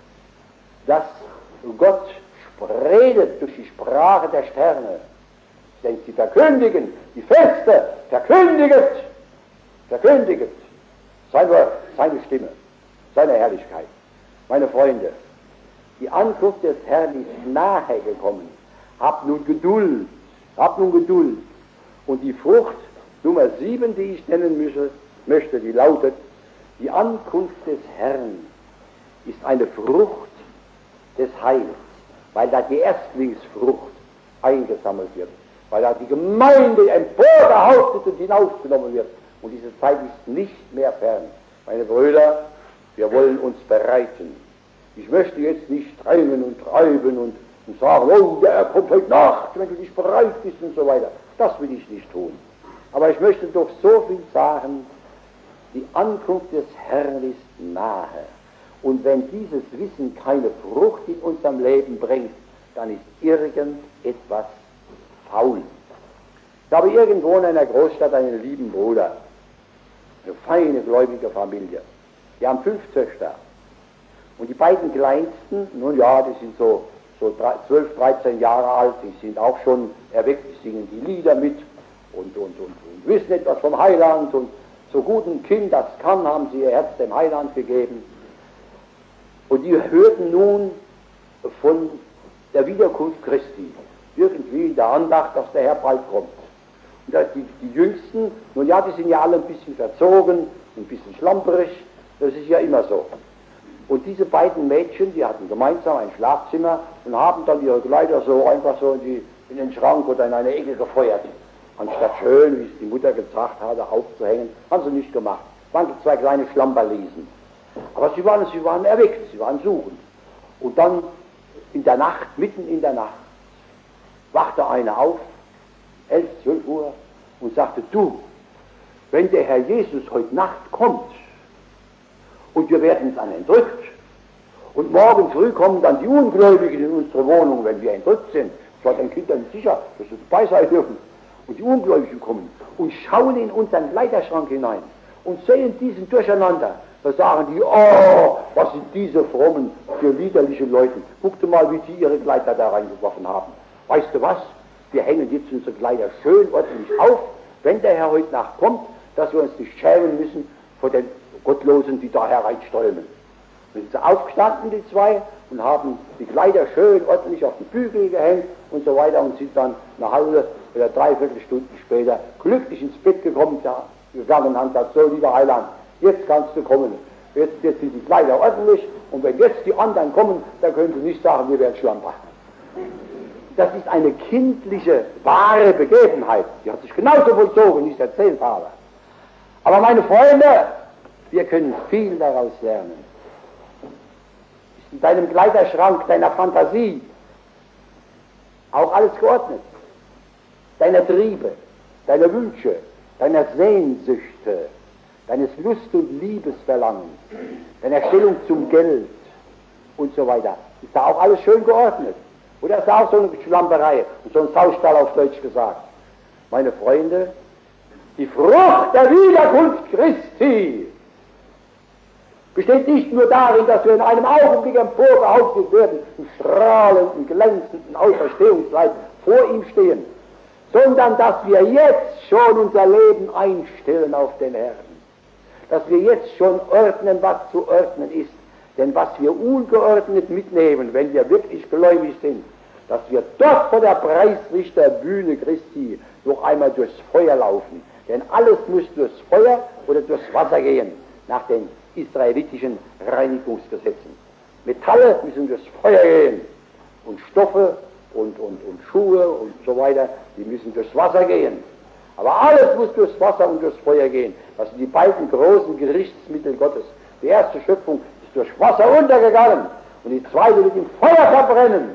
Speaker 2: dass Gott redet durch die Sprache der Sterne, denn sie verkündigen, die Feste verkündiget, verkündiget sein Wort, seine Stimme, seine Herrlichkeit. Meine Freunde, die Ankunft des Herrn ist nahe gekommen. Habt nun Geduld, habt nun Geduld. Und die Frucht Nummer sieben, die ich nennen müsse, möchte, die lautet, die Ankunft des Herrn ist eine Frucht des Heils, weil da die Erstlingsfrucht eingesammelt wird, weil da die Gemeinde emporgehauptet und hinaufgenommen wird. Und diese Zeit ist nicht mehr fern. Meine Brüder, wir wollen uns bereiten. Ich möchte jetzt nicht drängen und treiben und, und sagen, oh, der Herr kommt heute Nacht, wenn du nicht bereit bist und so weiter. Das will ich nicht tun. Aber ich möchte doch so viel sagen, die Ankunft des Herrn ist nahe. Und wenn dieses Wissen keine Frucht in unserem Leben bringt, dann ist irgendetwas faul. Ich habe irgendwo in einer Großstadt einen lieben Bruder, eine feine gläubige Familie. Die haben fünf Töchter. Und die beiden Kleinsten, nun ja, die sind so, so zwölf, dreizehn Jahre alt, die sind auch schon erweckt, die singen die Lieder mit und, und, und, und wissen etwas vom Heiland. Und so gut ein Kind das kann, haben sie ihr Herz dem Heiland gegeben. Und die hörten nun von der Wiederkunft Christi, irgendwie in der Andacht, dass der Herr bald kommt. Und dass die, die Jüngsten, nun ja, die sind ja alle ein bisschen verzogen, ein bisschen schlamperig, das ist ja immer so. Und diese beiden Mädchen, die hatten gemeinsam ein Schlafzimmer und haben dann ihre Kleider so einfach so in, die, in den Schrank oder in eine Ecke gefeuert. Anstatt schön, wie es die Mutter gesagt hatte, aufzuhängen, haben sie nicht gemacht. Waren zwei kleine Schlamperliesen. Aber sie waren, sie waren erweckt, sie waren suchend. Und dann in der Nacht, mitten in der Nacht, wachte einer auf, elf, zwölf Uhr, und sagte, du, wenn der Herr Jesus heute Nacht kommt Und wir werden dann entrückt. Und morgen früh kommen dann die Ungläubigen in unsere Wohnung, wenn wir entrückt sind. Das war den Kindern nicht sicher, dass sie dabei sein dürfen. Und die Ungläubigen kommen und schauen in unseren Kleiderschrank hinein und sehen diesen Durcheinander. Da sagen die, oh, was sind diese frommen, für widerliche Leute. Guck dir mal, wie die ihre Kleider da reingeworfen haben. Weißt du was? Wir hängen jetzt unsere Kleider schön ordentlich auf, wenn der Herr heute Nacht kommt, dass wir uns nicht schämen müssen vor den Gottlosen, die da hereinströmen. Wir sind aufgestanden, die zwei, und haben die Kleider schön ordentlich auf die Bügel gehängt und so weiter und sind dann eine halbe oder dreiviertel Stunden später glücklich ins Bett gekommen, ja, gegangen und haben gesagt, so lieber Heiland, jetzt kannst du kommen. Jetzt, jetzt sind die Kleider ordentlich und wenn jetzt die anderen kommen, dann können sie nicht sagen, wir werden Schlamper. Das ist eine kindliche, wahre Begebenheit. Die hat sich genauso vollzogen, wie ich es erzählt habe. Aber meine Freunde, wir können viel daraus lernen. Ist in deinem Kleiderschrank, deiner Fantasie auch alles geordnet? Deiner Triebe, deiner Wünsche, deiner Sehnsüchte, deines Lust- und Liebesverlangens, deiner Stellung zum Geld und so weiter. Ist da auch alles schön geordnet? Oder ist da auch so eine Schlamperei und so ein Saustall auf Deutsch gesagt? Meine Freunde, die Frucht der Wiederkunft Christi besteht nicht nur darin, dass wir in einem Augenblick emporgehauptet werden, im strahlenden, glänzenden Auferstehungsleib vor ihm stehen, sondern dass wir jetzt schon unser Leben einstellen auf den Herrn. Dass wir jetzt schon ordnen, was zu ordnen ist. Denn was wir ungeordnet mitnehmen, wenn wir wirklich gläubig sind, dass wir dort vor der Preisrichterbühne Christi noch einmal durchs Feuer laufen. Denn alles muss durchs Feuer oder durchs Wasser gehen, nach den israelitischen Reinigungsgesetzen. Metalle müssen durchs Feuer gehen und Stoffe und, und, und Schuhe und so weiter, die müssen durchs Wasser gehen. Aber alles muss durchs Wasser und durchs Feuer gehen. Das sind die beiden großen Gerichtsmittel Gottes. Die erste Schöpfung ist durch Wasser untergegangen und die zweite wird im Feuer verbrennen.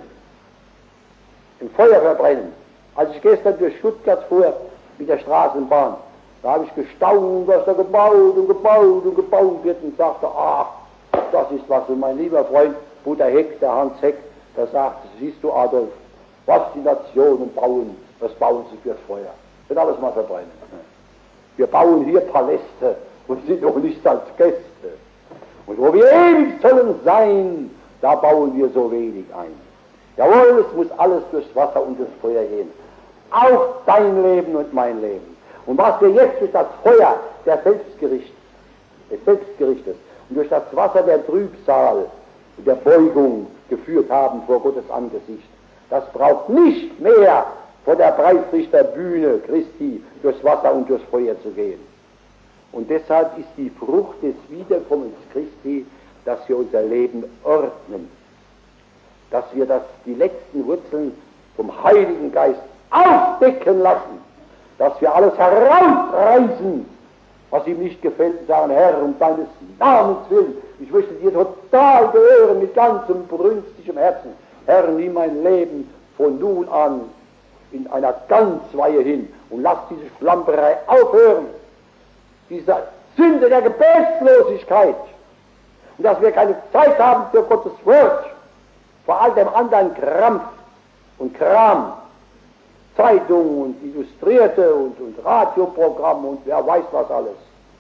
Speaker 2: Im Feuer verbrennen. Als ich gestern durch Stuttgart fuhr mit der Straßenbahn, da habe ich gestaunt, was da gebaut und gebaut und gebaut wird und sagte, ach, das ist was. Und mein lieber Freund Bruder Heck, der Hans Heck, der sagte, siehst du Adolf, was die Nationen bauen, das bauen sie fürs Feuer. Wird alles mal verbrennen. Wir bauen hier Paläste und sind noch nicht als Gäste. Und wo wir ewig sollen sein, da bauen wir so wenig ein. Jawohl, es muss alles durchs Wasser und durchs Feuer gehen. Auch dein Leben und mein Leben. Und was wir jetzt durch das Feuer der Selbstgericht, des Selbstgerichtes und durch das Wasser der Trübsal und der Beugung geführt haben vor Gottes Angesicht, das braucht nicht mehr vor der Preisrichterbühne Christi durchs Wasser und durchs Feuer zu gehen. Und deshalb ist die Frucht des Wiederkommens Christi, dass wir unser Leben ordnen, dass wir das, die letzten Wurzeln vom Heiligen Geist aufdecken lassen, dass wir alles herausreißen, was ihm nicht gefällt, und sagen, Herr, um deines Namens willen, ich möchte dir total gehören, mit ganzem brünstigem Herzen. Herr, nimm mein Leben von nun an in einer Ganzweihe hin und lass diese Schlamperei aufhören, diese Sünde der Gebetslosigkeit, und dass wir keine Zeit haben für Gottes Wort, vor all dem anderen Krampf und Kram, Zeitungen und Illustrierte und, und Radioprogramme und wer weiß was alles.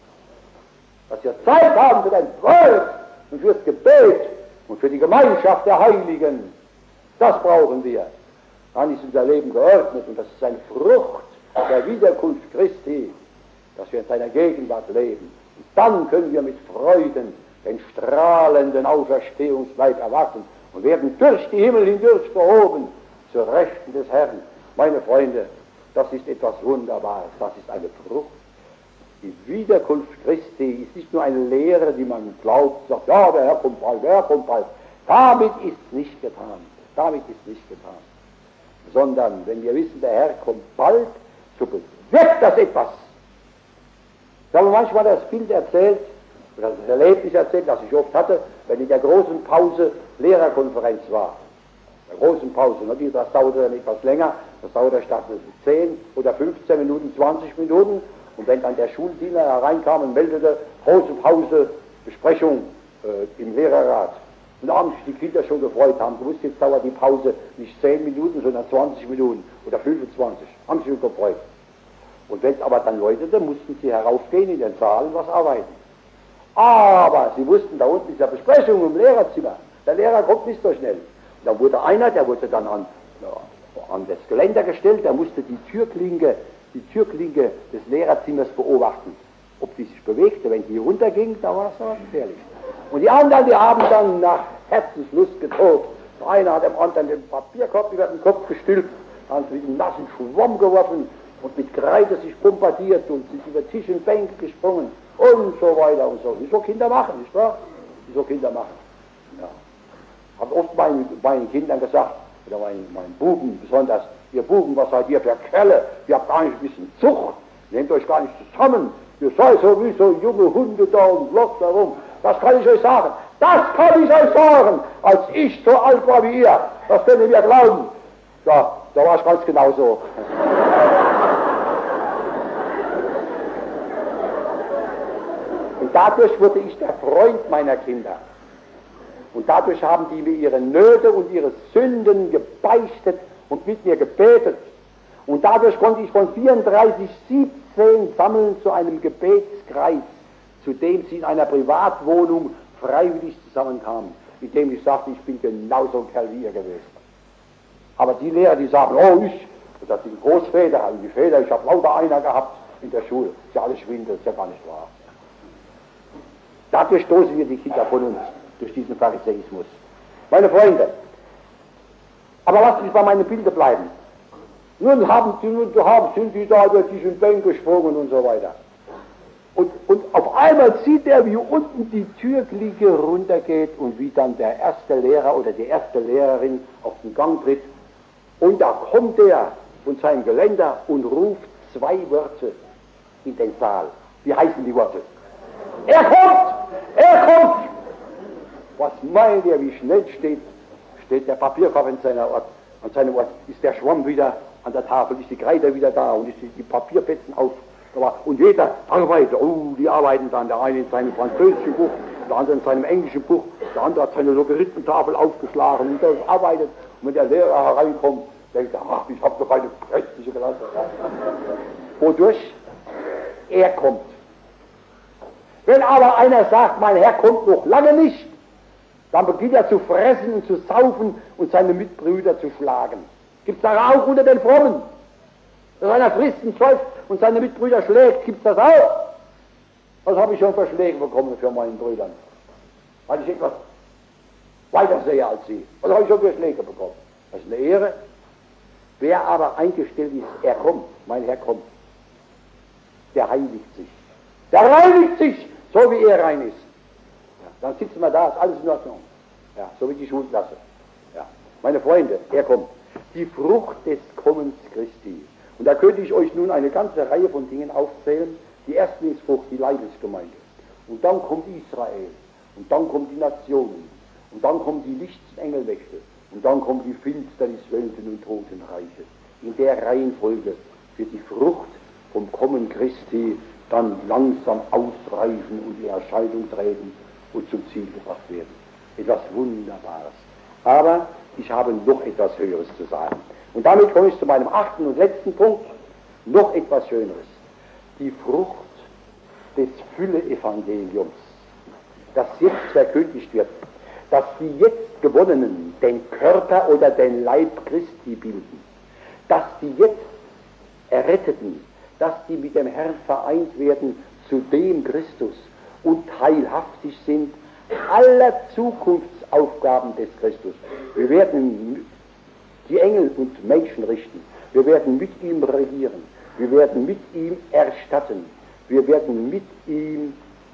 Speaker 2: Dass wir Zeit haben für dein Wort und fürs Gebet und für die Gemeinschaft der Heiligen, das brauchen wir. Dann ist unser Leben geordnet und das ist eine Frucht der Wiederkunft Christi, dass wir in seiner Gegenwart leben. Und dann können wir mit Freuden den strahlenden Auferstehungsleib erwarten und werden durch die Himmel hindurch gehoben zur Rechten des Herrn. Meine Freunde, das ist etwas Wunderbares, das ist eine Frucht. Die Wiederkunft Christi ist nicht nur eine Lehre, die man glaubt, sagt, ja, der Herr kommt bald, der Herr kommt bald. Damit ist nicht getan, damit ist nicht getan. Sondern, wenn wir wissen, der Herr kommt bald, so bewirkt das etwas. Ich habe manchmal das Bild erzählt, oder das Erlebnis erzählt, das ich oft hatte, wenn in der großen Pause Lehrerkonferenz war. In der großen Pause, ne, das dauerte dann etwas länger, das dauerte statt zehn oder fünfzehn Minuten, zwanzig Minuten. Und wenn dann der Schuldiener hereinkam und meldete, große Pause, Besprechung äh, im Lehrerrat. Und da haben sich die Kinder schon gefreut, haben gewusst, jetzt dauert die Pause nicht zehn Minuten, sondern zwanzig Minuten oder fünfundzwanzig. Haben sich schon gefreut. Und wenn es aber dann läutete, mussten sie heraufgehen in den Saal und was arbeiten. Aber sie wussten, da unten ist ja Besprechung im Lehrerzimmer. Der Lehrer kommt nicht so schnell. Und da wurde einer, der wurde dann an, ja, an das Geländer gestellt, der musste die Türklinke, die Türklinke des Lehrerzimmers beobachten. Ob die sich bewegte, wenn die runterging, da war es aber gefährlich. Und die anderen, die haben dann nach Herzenslust getobt. Einer hat dem anderen den Papierkorb über den Kopf gestülpt, haben sie mit einem nassen Schwamm geworfen und mit Kreide sich bombardiert und sind über Tisch und Bänke gesprungen und so weiter und so. Wie so Kinder machen, nicht wahr? Wie so Kinder machen. Ja. Ich habe oft meinen, meinen Kindern gesagt, oder meinen, meinen Buben besonders, ihr Buben, was seid ihr für Kerle? Ihr habt gar nicht ein bisschen Zucht, nehmt euch gar nicht zusammen. Ihr seid so wie so junge Hunde da und blockt herum. Das kann ich euch sagen. Das kann ich euch sagen. Als ich so alt war wie ihr, das könnt ihr mir glauben. Ja, da war ich ganz genauso. Und dadurch wurde ich der Freund meiner Kinder. Und dadurch haben die mir ihre Nöte und ihre Sünden gebeichtet und mit mir gebetet. Und dadurch konnte ich von vierunddreißig, siebzehn sammeln zu einem Gebetskreis, zu dem sie in einer Privatwohnung freiwillig zusammenkamen, in dem ich sagte, ich bin genauso ein Kerl wie ihr gewesen. Aber die Lehrer, die sagen, oh ich, das sind Großväter, also die Väter, ich habe lauter einer gehabt in der Schule, das ist ja alles Schwindel, das ist ja gar nicht wahr. Dadurch stoßen wir die Kinder von uns, durch diesen Pharisäismus. Meine Freunde, aber lasst mich bei meinen Bildern bleiben. Nun haben sie, nun haben, sind die da über Tisch und Bänke gesprungen und so weiter. Und, und auf einmal sieht er, wie unten die Türklinke runtergeht und wie dann der erste Lehrer oder die erste Lehrerin auf den Gang tritt. Und da kommt er von seinem Geländer und ruft zwei Worte in den Saal. Wie heißen die Worte? Er kommt! Er kommt! Was meint ihr, wie schnell steht, steht der Papierkorb an, seiner Ort, an seinem Ort? Ist der Schwamm wieder an der Tafel, ist die Kreide wieder da und ist die Papierfetzen auf. Und jeder arbeitet, oh, die arbeiten dann, der eine in seinem französischen Buch, der andere in seinem englischen Buch, der andere hat seine Logarithmentafel aufgeschlagen und das arbeitet. Und wenn der Lehrer hereinkommt, denkt er, ach, ich habe doch eine prächtige Klasse. Wodurch? Er kommt. Wenn aber einer sagt, mein Herr kommt noch lange nicht, dann beginnt er zu fressen und zu saufen und seine Mitbrüder zu schlagen. Gibt es da auch unter den Frommen? Wenn einer frisst und säuft und seine Mitbrüder schlägt, gibt es das auch? Was habe ich schon für Schläge bekommen für meinen Brüdern? Weil ich etwas weiter sehe als sie. Was habe ich schon für Schläge bekommen? Das ist eine Ehre. Wer aber eingestellt ist, er kommt, mein Herr kommt, der heiligt sich. Der reinigt sich, so wie er rein ist. Ja, dann sitzen wir da, ist alles in Ordnung. Ja, so wie die Schulklasse. Ja. Meine Freunde, er kommt. Die Frucht des Kommens Christi. Und da könnte ich euch nun eine ganze Reihe von Dingen aufzählen. Die Erstlingsfrucht, die Leibesgemeinde. Und dann kommt Israel. Und dann kommen die Nationen. Und dann kommen die Lichts- und Engelmächte. Und dann kommen die Finsternis, Welten und Totenreiche. In der Reihenfolge wird die Frucht vom Kommen Christi dann langsam ausreifen und in Erscheinung treten und zum Ziel gebracht werden. Etwas Wunderbares. Aber ich habe noch etwas Höheres zu sagen. Und damit komme ich zu meinem achten und letzten Punkt. Noch etwas Schöneres. Die Frucht des Fülle-Evangeliums, das jetzt verkündigt wird, dass die jetzt Gewonnenen den Körper oder den Leib Christi bilden, dass die jetzt Erretteten, dass die mit dem Herrn vereint werden zu dem Christus und teilhaftig sind aller Zukunftsaufgaben des Christus. Wir werden die Engel und Menschen richten. Wir werden mit ihm regieren. Wir werden mit ihm erstatten. Wir werden mit ihm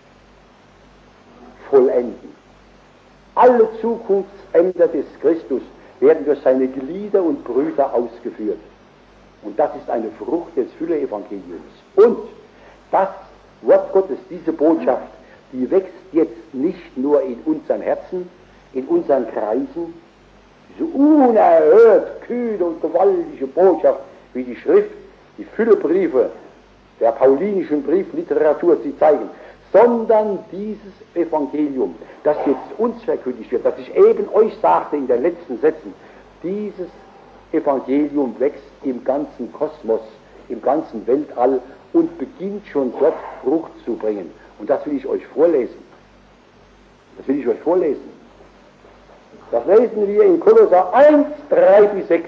Speaker 2: vollenden. Alle Zukunftsämter des Christus werden durch seine Glieder und Brüder ausgeführt. Und das ist eine Frucht des Fülle-Evangeliums. Und das Wort Gottes, diese Botschaft, die wächst jetzt nicht nur in unseren Herzen, in unseren Kreisen, diese unerhört kühne und gewaltige Botschaft, wie die Schrift, die Füllebriefe der paulinischen Briefliteratur sie zeigen, sondern dieses Evangelium, das jetzt uns verkündigt wird, das ich eben euch sagte in den letzten Sätzen, dieses Evangelium wächst im ganzen Kosmos, im ganzen Weltall und beginnt schon dort Frucht zu bringen. Und das will ich euch vorlesen. Das will ich euch vorlesen. Das lesen wir in Kolosser eins, drei bis sechs,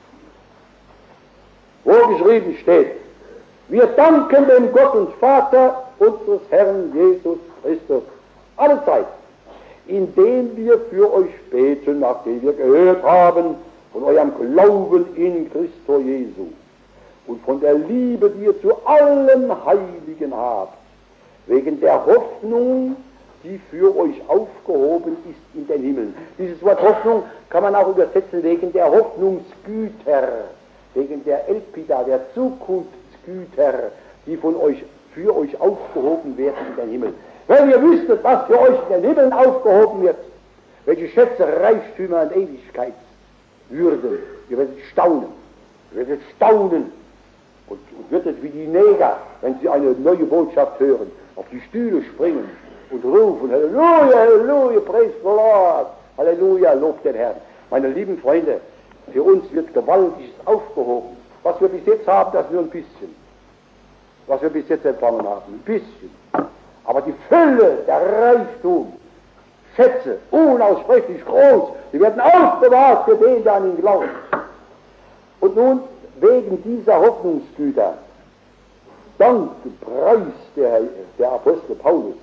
Speaker 2: wo geschrieben steht: Wir danken dem Gott und Vater unseres Herrn Jesus Christus alle Zeit, indem wir für euch beten, nachdem wir gehört haben von eurem Glauben in Christo Jesu und von der Liebe, die ihr zu allen Heiligen habt, wegen der Hoffnung, die für euch aufgehoben ist in den Himmeln. Dieses Wort Hoffnung kann man auch übersetzen wegen der Hoffnungsgüter, wegen der Elpida, der Zukunftsgüter, die von euch, für euch aufgehoben werden in den Himmel. Wenn ihr wüsstet, was für euch in den Himmeln aufgehoben wird, welche Schätze, Reichtümer und Ewigkeitswürden, ihr werdet staunen, ihr werdet staunen und, und würdet wie die Neger, wenn sie eine neue Botschaft hören, auf die Stühle springen und rufen: Halleluja, Halleluja, praise the Lord, Halleluja, lobt den Herrn. Meine lieben Freunde, für uns wird Gewaltiges aufgehoben. Was wir bis jetzt haben, das ist nur ein bisschen. Was wir bis jetzt empfangen haben, ein bisschen. Aber die Fülle, der Reichtum, Schätze, unaussprechlich groß, die werden aufbewahrt für den, der an ihn glaubt. Und nun, wegen dieser Hoffnungsgüter, dank, Preis der, der Apostel Paulus,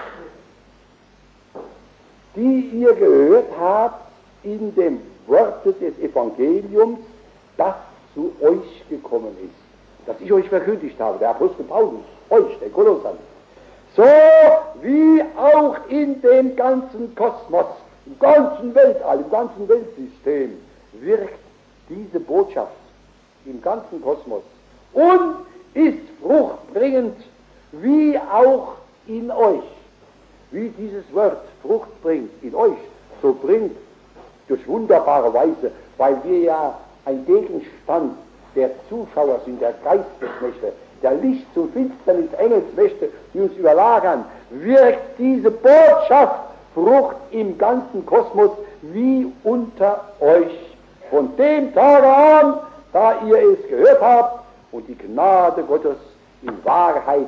Speaker 2: die ihr gehört habt in dem Worte des Evangeliums, das zu euch gekommen ist, das ich euch verkündigt habe, der Apostel Paulus, euch, den Kolossern, so wie auch in dem ganzen Kosmos, im ganzen Weltall, im ganzen Weltsystem wirkt diese Botschaft im ganzen Kosmos und ist fruchtbringend, wie auch in euch. Wie dieses Wort Frucht bringt in euch, so bringt durch wunderbare Weise, weil wir ja ein Gegenstand der Zuschauer sind, der Geistesmächte, der Lichts- und Finsternis-Engelsmächte, die uns überlagern, wirkt diese Botschaft Frucht im ganzen Kosmos wie unter euch. Von dem Tage an, da ihr es gehört habt und die Gnade Gottes in Wahrheit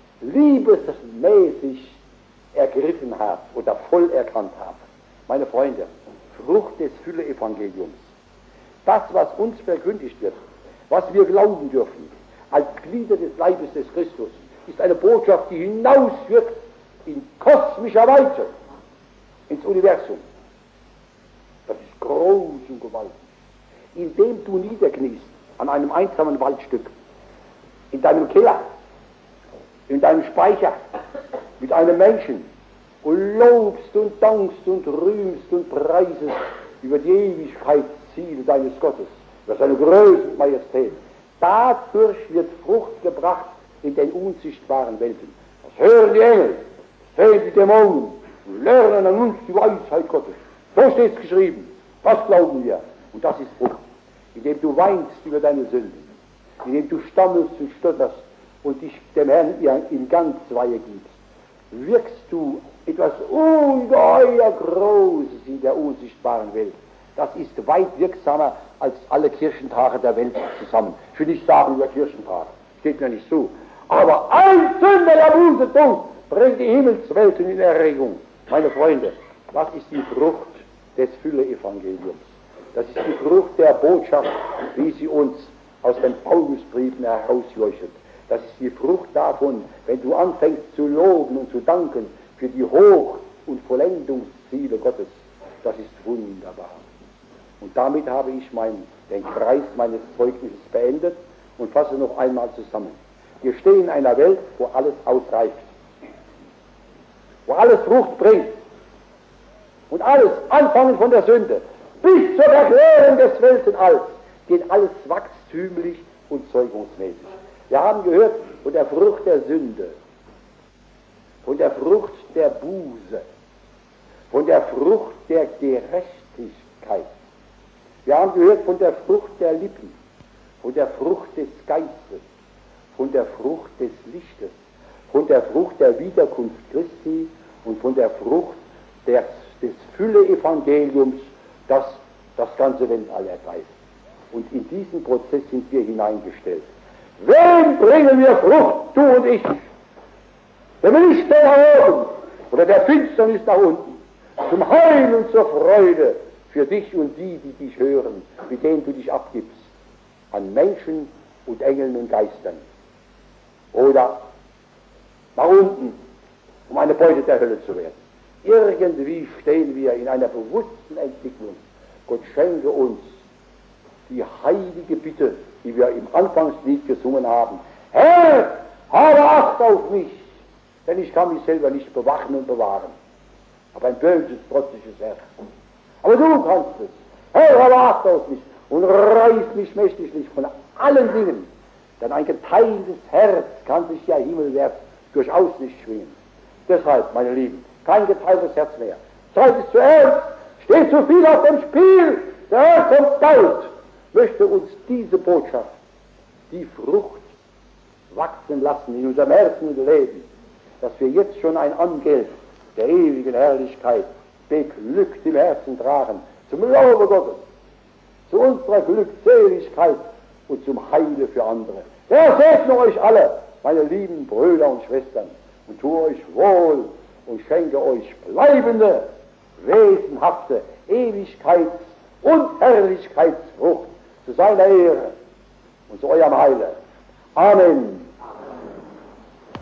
Speaker 2: liebesmäßig ergriffen habt oder voll erkannt habt. Meine Freunde, Frucht des Fülle-Evangeliums. Das, was uns verkündigt wird, was wir glauben dürfen, als Glieder des Leibes des Christus, ist eine Botschaft, die hinauswirkt in kosmischer Weite ins Universum. Das ist groß und gewaltig. Indem du niederkniest an einem einsamen Waldstück, in deinem Keller, in deinem Speicher, mit einem Menschen und lobst und dankst und rühmst und preisest über die Ewigkeitsziele deines Gottes, über seine Größe und Majestät. Dadurch wird Frucht gebracht in den unsichtbaren Welten. Das hören die Engel, das sehen die Dämonen und lernen an uns die Weisheit Gottes. So steht es geschrieben. Das glauben wir. Und das ist Frucht. Indem du weinst über deine Sünden, indem du stammelst und stotterst und dich dem Herrn in Ganzweihe gibst, wirkst du etwas ungeheuer Großes in der unsichtbaren Welt. Das ist weit wirksamer als alle Kirchentage der Welt zusammen. Ich will nicht sagen über Kirchentage, steht mir nicht zu. Aber ein Sünder, der Buße tut, bringt die Himmelswelten in Erregung. Meine Freunde, das ist die Frucht des Fülle-Evangeliums. Das ist die Frucht der Botschaft, wie sie uns aus den Paulusbriefen herausleuchtet. Das ist die Frucht davon, wenn du anfängst zu loben und zu danken für die Hoch- und Vollendungsziele Gottes. Das ist wunderbar. Und damit habe ich mein, den Kreis meines Zeugnisses beendet und fasse noch einmal zusammen. Wir stehen in einer Welt, wo alles ausreift, wo alles Frucht bringt und alles, anfangen von der Sünde bis zur Verklärung des Weltenalls, geht alles wachstümlich und zeugungsmäßig. Wir haben gehört von der Frucht der Sünde, von der Frucht der Buße, von der Frucht der Gerechtigkeit. Wir haben gehört von der Frucht der Lippen, von der Frucht des Geistes, von der Frucht des Lichtes, von der Frucht der Wiederkunft Christi und von der Frucht des, des Fülle-Evangeliums, das das ganze Weltall ergreift. Und in diesen Prozess sind wir hineingestellt. Wem bringen wir Frucht, du und ich? Dem Licht nach oben oder der Finsternis nach unten, zum Heil und zur Freude für dich und die, die dich hören, mit denen du dich abgibst, an Menschen und Engeln und Geistern. Oder nach unten, um eine Beute der Hölle zu werden. Irgendwie stehen wir in einer bewussten Entwicklung. Gott schenke uns die heilige Bitte, die wir im Anfangslied gesungen haben. Herr, habe Acht auf mich, denn ich kann mich selber nicht bewachen und bewahren. Aber ein böses, trotziges Herz. Aber du kannst es. Herr, habe Acht auf mich und reiß mich mächtiglich von allen Dingen. Denn ein geteiltes Herz kann sich ja himmelwärts durchaus nicht schwingen. Deshalb, meine Lieben, kein geteiltes Herz mehr. Zeit ist zu ernst, steht zu viel auf dem Spiel, der Herr kommt bald. Möchte uns diese Botschaft, die Frucht, wachsen lassen in unserem Herzen und Leben, dass wir jetzt schon ein Angeld der ewigen Herrlichkeit beglückt im Herzen tragen, zum Lobe Gottes, zu unserer Glückseligkeit und zum Heile für andere. Der segne euch alle, meine lieben Brüder und Schwestern, und tue euch wohl und schenke euch bleibende, wesenhafte Ewigkeits- und Herrlichkeitsfrucht zu seiner Ehre und zu eurem Heile. Amen.